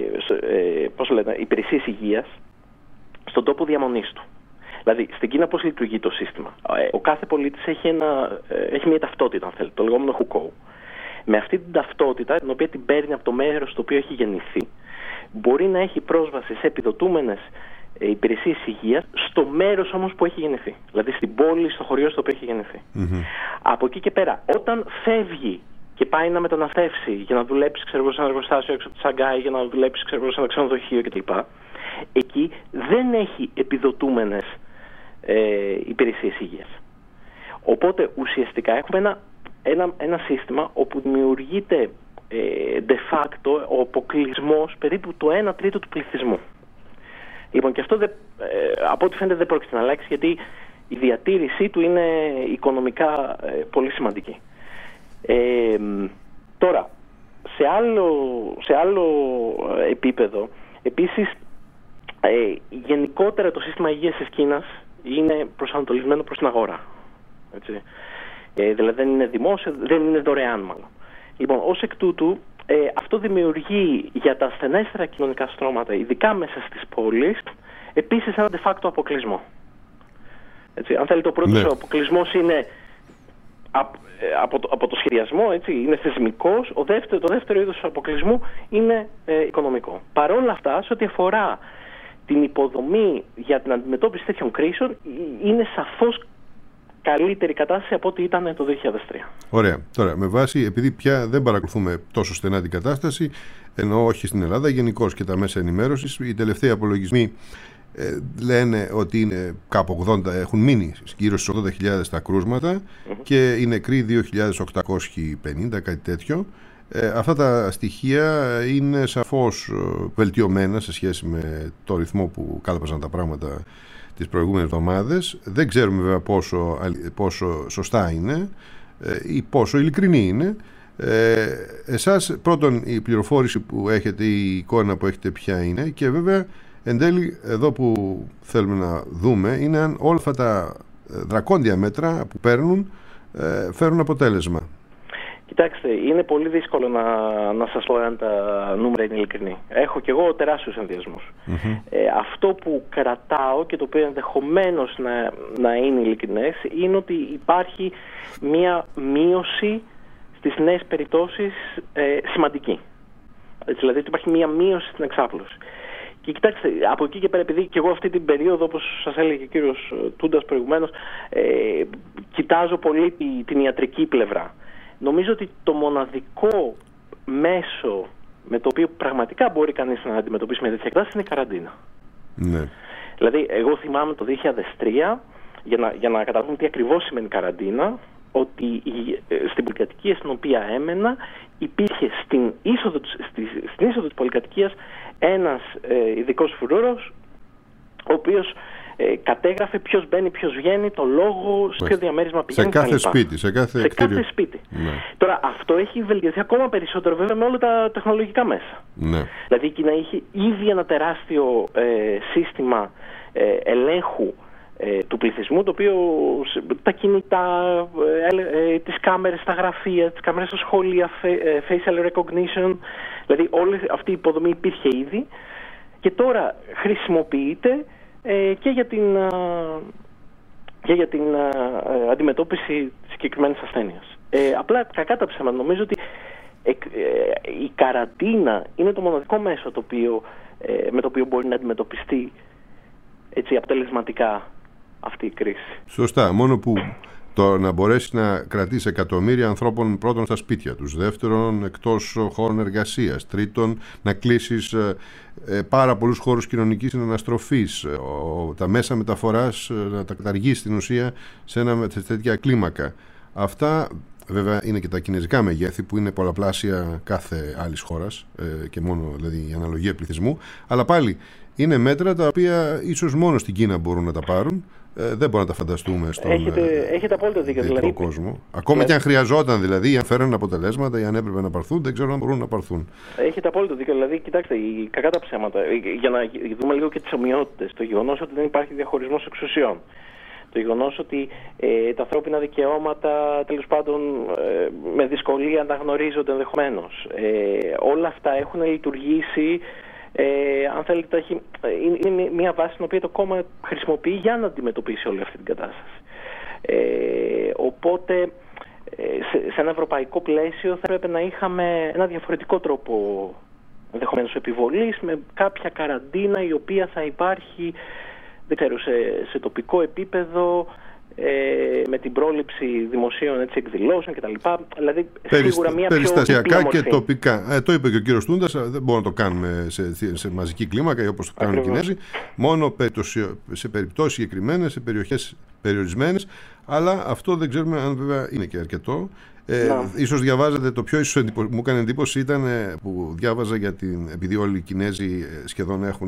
S5: ε, πώς λένε, υπηρεσίες υγείας στον τόπο διαμονής του. Δηλαδή, στην Κίνα πώς λειτουργεί το σύστημα. Ο κάθε πολίτης έχει, ένα, έχει μια ταυτότητα, αν θέλει, το λεγόμενο χουκόου. Με αυτή την ταυτότητα, την οποία την παίρνει από το μέρος στο οποίο έχει γεννηθεί, μπορεί να έχει πρόσβαση σε επιδοτούμενες υπηρεσίες υγείας στο μέρος όμως που έχει γεννηθεί. Δηλαδή στην πόλη, στο χωριό στο οποίο έχει γεννηθεί. Mm-hmm. Από εκεί και πέρα, όταν φεύγει και πάει να μεταναστεύσει για να δουλέψει, ξέρω, σε ένα εργοστάσιο έξω από τη Σαγκάη, για να δουλέψει, ξέρω, σε ένα ξενοδοχείο κτλ., εκεί δεν έχει επιδοτούμενες ε, υπηρεσίες υγείας. Οπότε ουσιαστικά έχουμε ένα, ένα, ένα σύστημα όπου δημιουργείται ε, de facto ο αποκλεισμός περίπου το ένα τρίτο του πληθυσμού. Λοιπόν, και αυτό δε, ε, από ό,τι φαίνεται δεν πρόκειται να αλλάξει, γιατί η διατήρησή του είναι οικονομικά ε, πολύ σημαντική. Ε, τώρα, σε άλλο, σε άλλο επίπεδο, επίσης, ε, γενικότερα το σύστημα υγείας της Κίνας είναι προσανατολισμένο προς την αγορά. Έτσι. Ε, δηλαδή δεν είναι δημόσιο, δεν είναι δωρεάν μάλλον. Λοιπόν, ως εκ τούτου, Ε, αυτό δημιουργεί για τα ασθενέστερα κοινωνικά στρώματα, ειδικά μέσα στις πόλεις, επίσης ένα de facto αποκλεισμό. Έτσι, αν θέλετε, ο πρώτος ναι. αποκλεισμός είναι από, από, το, από το σχεδιασμό, έτσι, είναι θεσμικός, ο δεύτερο, το δεύτερο είδος αποκλεισμού είναι ε, οικονομικό. Παρ' όλα αυτά, σε ό,τι αφορά την υποδομή για την αντιμετώπιση τέτοιων κρίσεων, είναι σαφώς καλύτερη κατάσταση από ό,τι ήταν το δύο χιλιάδες τρία.
S1: Ωραία. Τώρα, με βάση, επειδή πια δεν παρακολουθούμε τόσο στενά την κατάσταση, ενώ όχι στην Ελλάδα, γενικώς και τα μέσα ενημέρωσης, οι τελευταίοι απολογισμοί ε, λένε ότι είναι κάπου ογδόντα, έχουν μείνει γύρω στους ογδόντα χιλιάδες τα κρούσματα mm-hmm. και οι νεκροί δύο χιλιάδες οκτακόσιοι πενήντα, κάτι τέτοιο. Ε, αυτά τα στοιχεία είναι σαφώς βελτιωμένα σε σχέση με το ρυθμό που κάλπαζαν τα πράγματα τις προηγούμενες εβδομάδες. Δεν ξέρουμε βέβαια πόσο, πόσο σωστά είναι ή πόσο ειλικρινή είναι. Ε, εσάς πρώτον η πληροφόρηση που έχετε, η εικόνα που έχετε ποια είναι, και βέβαια εν τέλει εδώ που θέλουμε να δούμε είναι αν όλα αυτά τα δρακόντια μέτρα που παίρνουν ε, φέρουν αποτέλεσμα.
S5: Κοιτάξτε, είναι πολύ δύσκολο να, να σας πω αν τα νούμερα είναι ειλικρινή. Έχω κι εγώ τεράστιους ενδιασμούς. Mm-hmm. Ε, αυτό που κρατάω και το οποίο ενδεχομένως να, να είναι ειλικρινές είναι ότι υπάρχει μία μείωση στις νέες περιπτώσεις ε, σημαντική. Δηλαδή ότι υπάρχει μία μείωση στην εξάπλωση. Και κοιτάξτε, από εκεί και πέρα, επειδή και εγώ αυτή την περίοδο, όπως σας έλεγε ο κύριος Τούντας προηγουμένως, ε, κοιτάζω πολύ τη, την ιατρική πλευρά. Νομίζω ότι το μοναδικό μέσο με το οποίο πραγματικά μπορεί κανείς να αντιμετωπίσει μια τέτοια κατάσταση είναι η καραντίνα.
S1: Ναι.
S5: Δηλαδή, εγώ θυμάμαι το δύο χιλιάδες τρία, για να, για να καταλάβουμε τι ακριβώς σημαίνει καραντίνα, ότι η, στην πολυκατοικία στην οποία έμενα υπήρχε στην είσοδο, στη, στην είσοδο της πολυκατοικίας ένας ε, ειδικός φρούρος, ο οποίος ε, κατέγραφε ποιος μπαίνει, ποιος βγαίνει, το λόγο, σε ποιο διαμέρισμα πηγαίνει.
S1: Σε κάθε σπίτι, σε κάθε,
S5: σε κάθε σπίτι.
S1: Ναι.
S5: Τώρα αυτό έχει βελτιωθεί ακόμα περισσότερο βέβαια με όλα τα τεχνολογικά μέσα.
S1: Ναι.
S5: Δηλαδή η Κίνα είχε ήδη ένα τεράστιο ε, σύστημα ε, ελέγχου ε, του πληθυσμού, το οποίο τα κινητά, ε, ε, τις κάμερες στα γραφεία, τις κάμερες στα σχολεία, facial recognition, δηλαδή όλη αυτή η υποδομή υπήρχε ήδη και τώρα χρησιμοποιείται ε, και για την, α, και για την α, αντιμετώπιση της συγκεκριμένης ασθένειας. Ε, απλά κακά τα ψέματα, νομίζω ότι ε, ε, η καραντίνα είναι το μοναδικό μέσο το οποίο, ε, με το οποίο μπορεί να αντιμετωπιστεί έτσι, αποτελεσματικά αυτή η κρίση.
S1: Σωστά. Μόνο που το να μπορέσει να κρατήσει εκατομμύρια ανθρώπων πρώτον στα σπίτια τους, δεύτερον εκτός χώρων εργασίας, τρίτον να κλείσεις ε, ε, πάρα πολλούς χώρους κοινωνικής συναναστροφής, ε, ο, τα μέσα μεταφοράς ε, να τα καταργήσει στην ουσία σε, ένα, σε τέτοια κλίμακα. Αυτά βέβαια είναι και τα κινέζικα μεγέθη που είναι πολλαπλάσια κάθε άλλης χώρας ε, και μόνο δηλαδή η αναλογία πληθυσμού, αλλά πάλι είναι μέτρα τα οποία ίσως μόνο στην Κίνα μπορούν να τα πάρουν. Ε, δεν μπορούμε να τα φανταστούμε στον
S5: έχετε, έχετε απόλυτο δίκιο, δηλαδή,
S1: κόσμο. Ακόμα και αν χρειαζόταν, δηλαδή, αν φέραν αποτελέσματα ή αν έπρεπε να πάρθουν, δεν ξέρω αν μπορούν να πάρθουν.
S5: Έχετε απόλυτο δίκιο. Δηλαδή, κοιτάξτε, κακά τα ψέματα. Για να δούμε λίγο και τις ομοιότητες. Το γεγονός ότι δεν υπάρχει διαχωρισμός εξουσιών. Το γεγονός ότι ε, τα ανθρώπινα δικαιώματα, τέλος πάντων, ε, με δυσκολία αναγνωρίζονται ενδεχομένως. Ε, όλα αυτά έχουν λειτουργήσει. Ε, αν θέλετε, έχει, είναι μια βάση την οποία το κόμμα χρησιμοποιεί για να αντιμετωπίσει όλη αυτή την κατάσταση. Ε, οπότε, σε, σε ένα ευρωπαϊκό πλαίσιο θα έπρεπε να είχαμε ένα διαφορετικό τρόπο ενδεχομένως επιβολής, με κάποια καραντίνα η οποία θα υπάρχει, δεν ξέρω, σε, σε τοπικό επίπεδο, Ε, με την πρόληψη δημοσίων έτσι, εκδηλώσεων κτλ. Δηλαδή,
S1: Περιστα,
S5: σίγουρα μια
S1: περιστασιακά
S5: πιο
S1: και τοπικά. Ε, το είπε και ο κύριος Τούντας, δεν μπορούμε να το κάνουμε σε, σε μαζική κλίμακα όπως το κάνουν οι Κινέζοι, μόνο σε περιπτώσεις συγκεκριμένες, σε περιοχές περιορισμένες, αλλά αυτό δεν ξέρουμε αν βέβαια είναι και αρκετό. Ε, ίσως διαβάζατε, το πιο ίσως εντυπω, μου έκανε εντύπωση ήταν που διάβαζα για την, επειδή όλοι οι Κινέζοι σχεδόν έχουν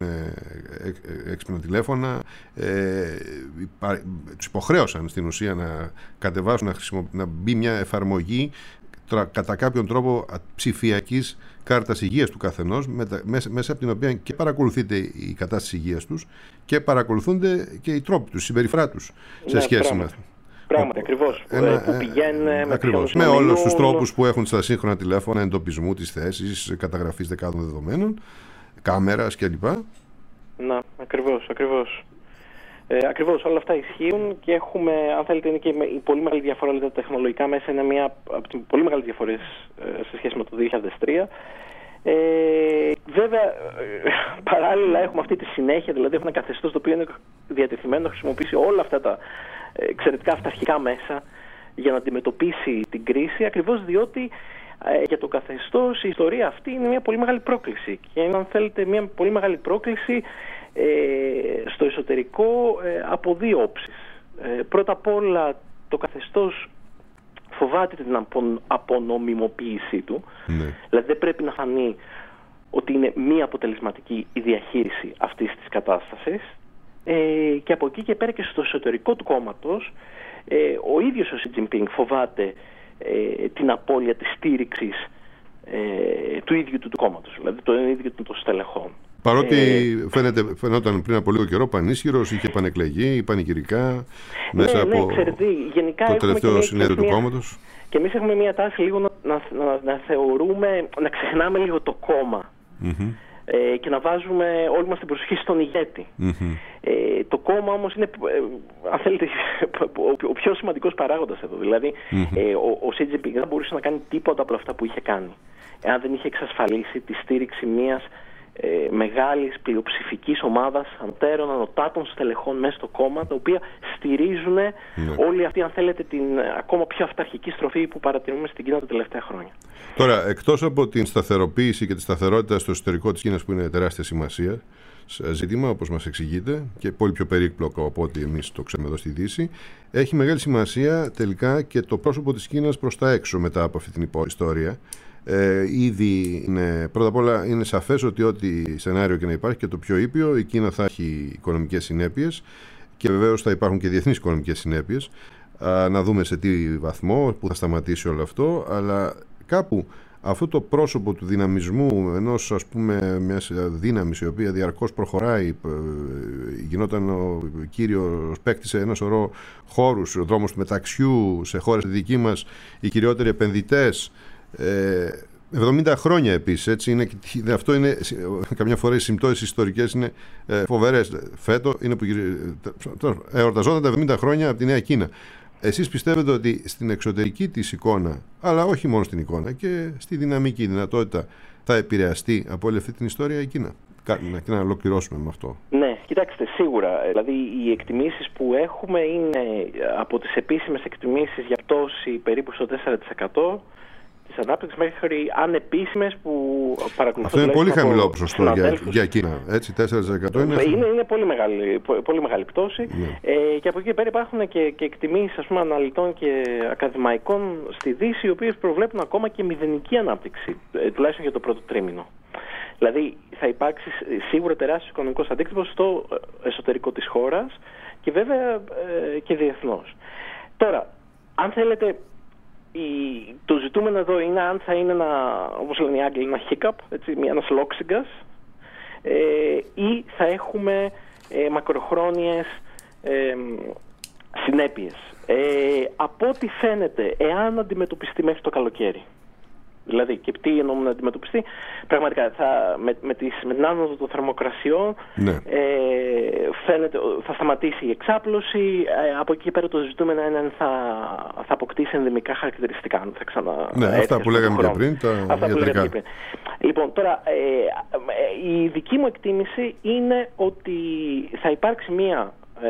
S1: έξυπνα τηλέφωνα, ε, τους υποχρέωσαν στην ουσία να κατεβάσουν, να, να μπει μια εφαρμογή τρα, κατά κάποιον τρόπο ψηφιακής κάρτας υγείας του καθενός, μετα, μέσα, μέσα από την οποία και παρακολουθείται η κατάσταση υγείας τους και παρακολουθούνται και οι τρόποι τους, η συμπεριφορά τους σε
S5: ναι,
S1: σχέση
S5: πράγμα.
S1: με αυτό.
S5: Πράγματι, ακριβώς.
S1: Ένα,
S5: που πηγαίνουν,
S1: ε,
S5: με,
S1: ακριβώς. με όλους τους τρόπους που έχουν στα σύγχρονα τηλέφωνα, εντοπισμού της θέσης, καταγραφής δεκάδων δεδομένων, κάμερας κλπ.
S5: Να, ακριβώς, ακριβώς. Ε, ακριβώς, όλα αυτά ισχύουν και έχουμε, αν θέλετε, είναι και η πολύ μεγάλη διαφορά, δηλαδή τα τεχνολογικά μέσα είναι μια από τις πολύ μεγάλες διαφορές ε, σε σχέση με το δύο χιλιάδες τρία. Ε, βέβαια, ε, παράλληλα έχουμε αυτή τη συνέχεια, δηλαδή έχουμε ένα καθεστώς το οποίο είναι διατεθειμένο να χρησιμοποιήσει όλα αυτά τα ε, εξαιρετικά αυταρχικά μέσα για να αντιμετωπίσει την κρίση, ακριβώς διότι ε, για το καθεστώς η ιστορία αυτή είναι μια πολύ μεγάλη πρόκληση και είναι, αν θέλετε, μια πολύ μεγάλη πρόκληση ε, στο εσωτερικό ε, από δύο όψεις. Ε, πρώτα απ' όλα το καθεστώς φοβάται την απονομιμοποίησή του. Ναι. Δηλαδή δεν πρέπει να φανεί ότι είναι μη αποτελεσματική η διαχείριση αυτής της κατάστασης. ε, και από εκεί και πέρα και στο εσωτερικό του κόμματος ε, ο ίδιος ο Σι Τζινπίνγκ φοβάται ε, την απώλεια της στήριξης ε, του ίδιου του, του κόμματος, δηλαδή των ίδιων των στελεχών.
S1: Παρότι
S5: ε,
S1: φαίνεται, φαινόταν πριν από λίγο καιρό πανίσχυρος, είχε πανεκλεγεί, πανηγυρικά μέσα
S5: ναι,
S1: από
S5: ναι, ξέρετε, γενικά
S1: το τελευταίο συνέδριο του
S5: μια...
S1: κόμματος.
S5: Και εμείς έχουμε μια τάση λίγο να, να, να, να θεωρούμε, να ξεχνάμε λίγο το κόμμα mm-hmm. ε, και να βάζουμε όλη μας την προσοχή στον ηγέτη. Mm-hmm. Ε, το κόμμα όμως είναι, ε, αν θέλετε, ο, ο πιο σημαντικός παράγοντας εδώ. Δηλαδή, mm-hmm. ε, ο, ο Σι Τζινπίνγκ δεν μπορούσε να κάνει τίποτα από αυτά που είχε κάνει, εάν δεν είχε εξασφαλίσει τη στήριξη μιας ε, μεγάλης πλειοψηφικής ομάδας ανωτέρων, ανωτάτων στελεχών μέσα στο κόμμα, τα οποία στηρίζουν mm. όλη αυτή, αν θέλετε, την ακόμα πιο αυταρχική στροφή που παρατηρούμε στην Κίνα τα τελευταία χρόνια.
S1: Τώρα, εκτός από την σταθεροποίηση και τη σταθερότητα στο εσωτερικό της Κίνας, που είναι τεράστια σημασία ζήτημα, όπως μας εξηγείτε, και πολύ πιο περίπλοκο από ό,τι εμείς το ξέρουμε εδώ στη Δύση, έχει μεγάλη σημασία τελικά και το πρόσωπο της Κίνας προς τα έξω μετά από αυτή την ιστορία. Ε, ήδη είναι, πρώτα απ' όλα είναι σαφές ότι ό,τι σενάριο και να υπάρχει, και το πιο ήπιο, η Κίνα θα έχει οικονομικές συνέπειες και βεβαίως θα υπάρχουν και διεθνείς οικονομικές συνέπειες. Α, να δούμε σε τι βαθμό, που θα σταματήσει όλο αυτό, αλλά κάπου αυτό το πρόσωπο του δυναμισμού, ενός, ας πούμε, μιας δύναμης η οποία διαρκώς προχωράει, γινόταν ο κύριος παίκτης σε ένα σωρό χώρους, ο δρόμος του μεταξιού, σε χώρες δική μας, οι κυριότεροι επενδυτές. Ε, εβδομήντα χρόνια επίσης, έτσι, είναι, αυτό είναι, καμιά φορά οι συμπτώσεις ιστορικές είναι ε, φοβερές. Φέτο είναι που εορταζόταν τα εβδομήντα χρόνια από τη Νέα Κίνα. Εσείς πιστεύετε ότι στην εξωτερική της εικόνα, αλλά όχι μόνο στην εικόνα, και στη δυναμική δυνατότητα, θα επηρεαστεί από όλη αυτή την ιστορία η Κίνα? Και να ολοκληρώσουμε με αυτό.
S5: Ναι, κοιτάξτε, σίγουρα. Δηλαδή, οι εκτιμήσεις που έχουμε είναι από τις επίσημες εκτιμήσεις για πτώση περίπου στο τέσσερα τοις εκατό της ανάπτυξης, μέχρι ανεπίσημες που παρακολουθούν.
S1: Αυτό είναι πολύ χαμηλό ποσοστό για, για Κίνα. Έτσι, τέσσερα τοις εκατό είναι.
S5: Είναι, είναι πολύ, μεγάλη, πολύ μεγάλη πτώση. Ναι. Ε, και από εκεί πέρα υπάρχουν και, και εκτιμήσεις, ας πούμε, αναλυτών και ακαδημαϊκών στη Δύση, οι οποίες προβλέπουν ακόμα και μηδενική ανάπτυξη, ε, τουλάχιστον για το πρώτο τρίμηνο. Δηλαδή, θα υπάρξει σίγουρα τεράστιος οικονομικός αντίκτυπος στο εσωτερικό της χώρας και βέβαια ε, και διεθνώς. Τώρα, αν θέλετε, η, το ζητούμενο εδώ είναι αν θα είναι ένα, όπως λένε οι Άγγλοι, ένα hiccup, έτσι, μια, ένας λόξιγκας, ε, ή θα έχουμε ε, μακροχρόνιες ε, συνέπειες. Ε, από ό,τι φαίνεται, εάν αντιμετωπιστεί μέχρι το καλοκαίρι, δηλαδή, και τι εννοούμε να αντιμετωπιστεί, πραγματικά θα, με, με, τις, με την άνοδο των θερμοκρασιών, ναι. ε, φαίνεται, θα σταματήσει η εξάπλωση. Ε, από εκεί και πέρα το ζητούμενο είναι αν θα, θα αποκτήσει ενδυμικά χαρακτηριστικά. Αν θα ξανα,
S1: ναι, αυτά που λέγαμε και πριν, τα
S5: αυτά που λέγαμε και πριν. Λοιπόν, τώρα, ε, η δική μου εκτίμηση είναι ότι θα υπάρξει μία ε,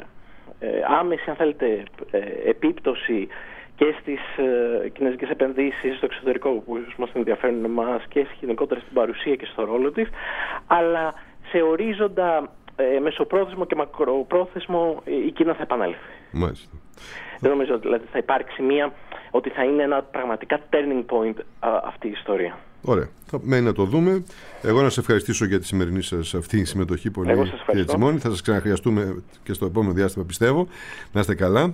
S5: ε, άμεση, αν θέλετε, ε, επίπτωση και στις ε, κινέζικες επενδύσεις στο εξωτερικό που μας ενδιαφέρουν εμάς, και γενικότερα στην παρουσία και στο ρόλο της, αλλά σε ορίζοντα ε, μεσοπρόθεσμο και μακροπρόθεσμο ε, η Κίνα θα επανέλθει.
S1: Μάλιστα.
S5: Δεν νομίζω ότι δηλαδή, θα υπάρξει μία, ότι θα είναι ένα πραγματικά turning point α, αυτή η ιστορία.
S1: Ωραία. Θα μένει να το δούμε. Εγώ να σας ευχαριστήσω για τη σημερινή σας αυτή συμμετοχή, πολύ, κύριε Τσιμώνη. Θα σας ξαναχρειαστούμε και στο επόμενο διάστημα, πιστεύω. Να είστε καλά.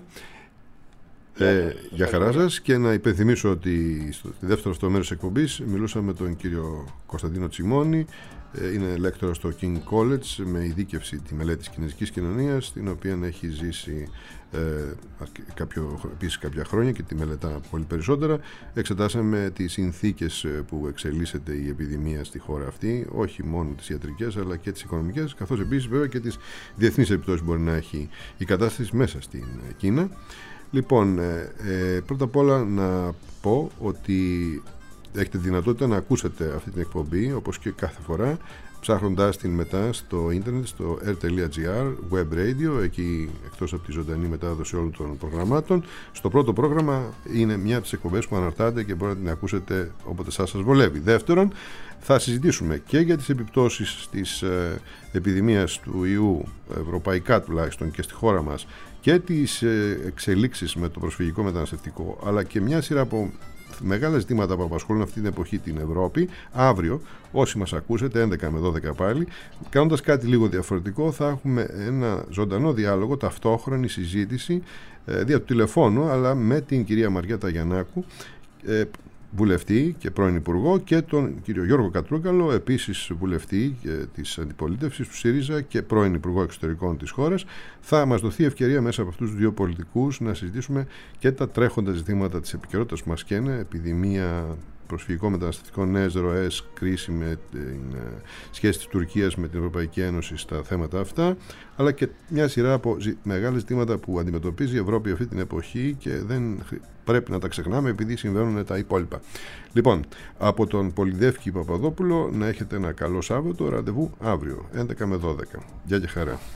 S1: Ε, για χαρά σας, και να υπενθυμίσω ότι στο δεύτερο αυτό μέρος της εκπομπής μιλούσαμε με τον κύριο Κωνσταντίνο Τσιμώνη. ε, είναι λέκτορα στο King College με ειδίκευση τη μελέτη της κινέζικης κοινωνίας, την οποία έχει ζήσει ε, κάποιο, επίσης κάποια χρόνια και τη μελετά πολύ περισσότερα. Εξετάσαμε τις συνθήκες που εξελίσσεται η επιδημία στη χώρα αυτή, όχι μόνο τις ιατρικές αλλά και τις οικονομικές, καθώς επίσης βέβαια και τις διεθνείς επιπτώσεις μπορεί να έχει η κατάσταση μέσα στην Κίνα. Λοιπόν, ε, ε, πρώτα απ' όλα να πω ότι έχετε δυνατότητα να ακούσετε αυτή την εκπομπή, όπως και κάθε φορά, ψάχνοντάς την μετά στο ίντερνετ, στο air τελεία gr, web radio, εκεί εκτός από τη ζωντανή μετάδοση όλων των προγραμμάτων. Στο πρώτο πρόγραμμα είναι μια από τις εκπομπές που αναρτάτε και μπορείτε να την ακούσετε όποτε σας σας βολεύει. Δεύτερον, θα συζητήσουμε και για τις επιπτώσεις της ε, επιδημίας του ιού, ευρωπαϊκά τουλάχιστον και στη χώρα μας, και τις ε, εξελίξεις με το προσφυγικό μεταναστευτικό, αλλά και μια σειρά από μεγάλα ζητήματα που απασχολούν αυτή την εποχή την Ευρώπη. Αύριο, όσοι μας ακούσετε, έντεκα με δώδεκα πάλι, κάνοντας κάτι λίγο διαφορετικό, θα έχουμε ένα ζωντανό διάλογο, ταυτόχρονη συζήτηση ε, δια του τηλεφώνου, αλλά με την κυρία Μαριέτα Γιαννάκου, ε, βουλευτή και πρώην Υπουργό, και τον κύριο Γιώργο Κατρούγκαλο, επίσης βουλευτή της αντιπολίτευσης του ΣΥΡΙΖΑ και πρώην Υπουργό Εξωτερικών της χώρας. Θα μας δοθεί ευκαιρία μέσα από αυτούς τους δύο πολιτικούς να συζητήσουμε και τα τρέχοντα ζητήματα της επικαιρότητας που μας καίνε, επιδημία, προσφυγικό μεταναστευτικό, νέες ροές, κρίση με την σχέση της Τουρκίας με την Ευρωπαϊκή Ένωση στα θέματα αυτά, αλλά και μια σειρά από μεγάλα ζητήματα που αντιμετωπίζει η Ευρώπη αυτή την εποχή και δεν πρέπει να τα ξεχνάμε επειδή συμβαίνουν τα υπόλοιπα. Λοιπόν, από τον Πολυδεύκη Παπαδόπουλο, να έχετε ένα καλό Σάββατο. Ραντεβού αύριο, έντεκα με δώδεκα. Γεια και χαρά.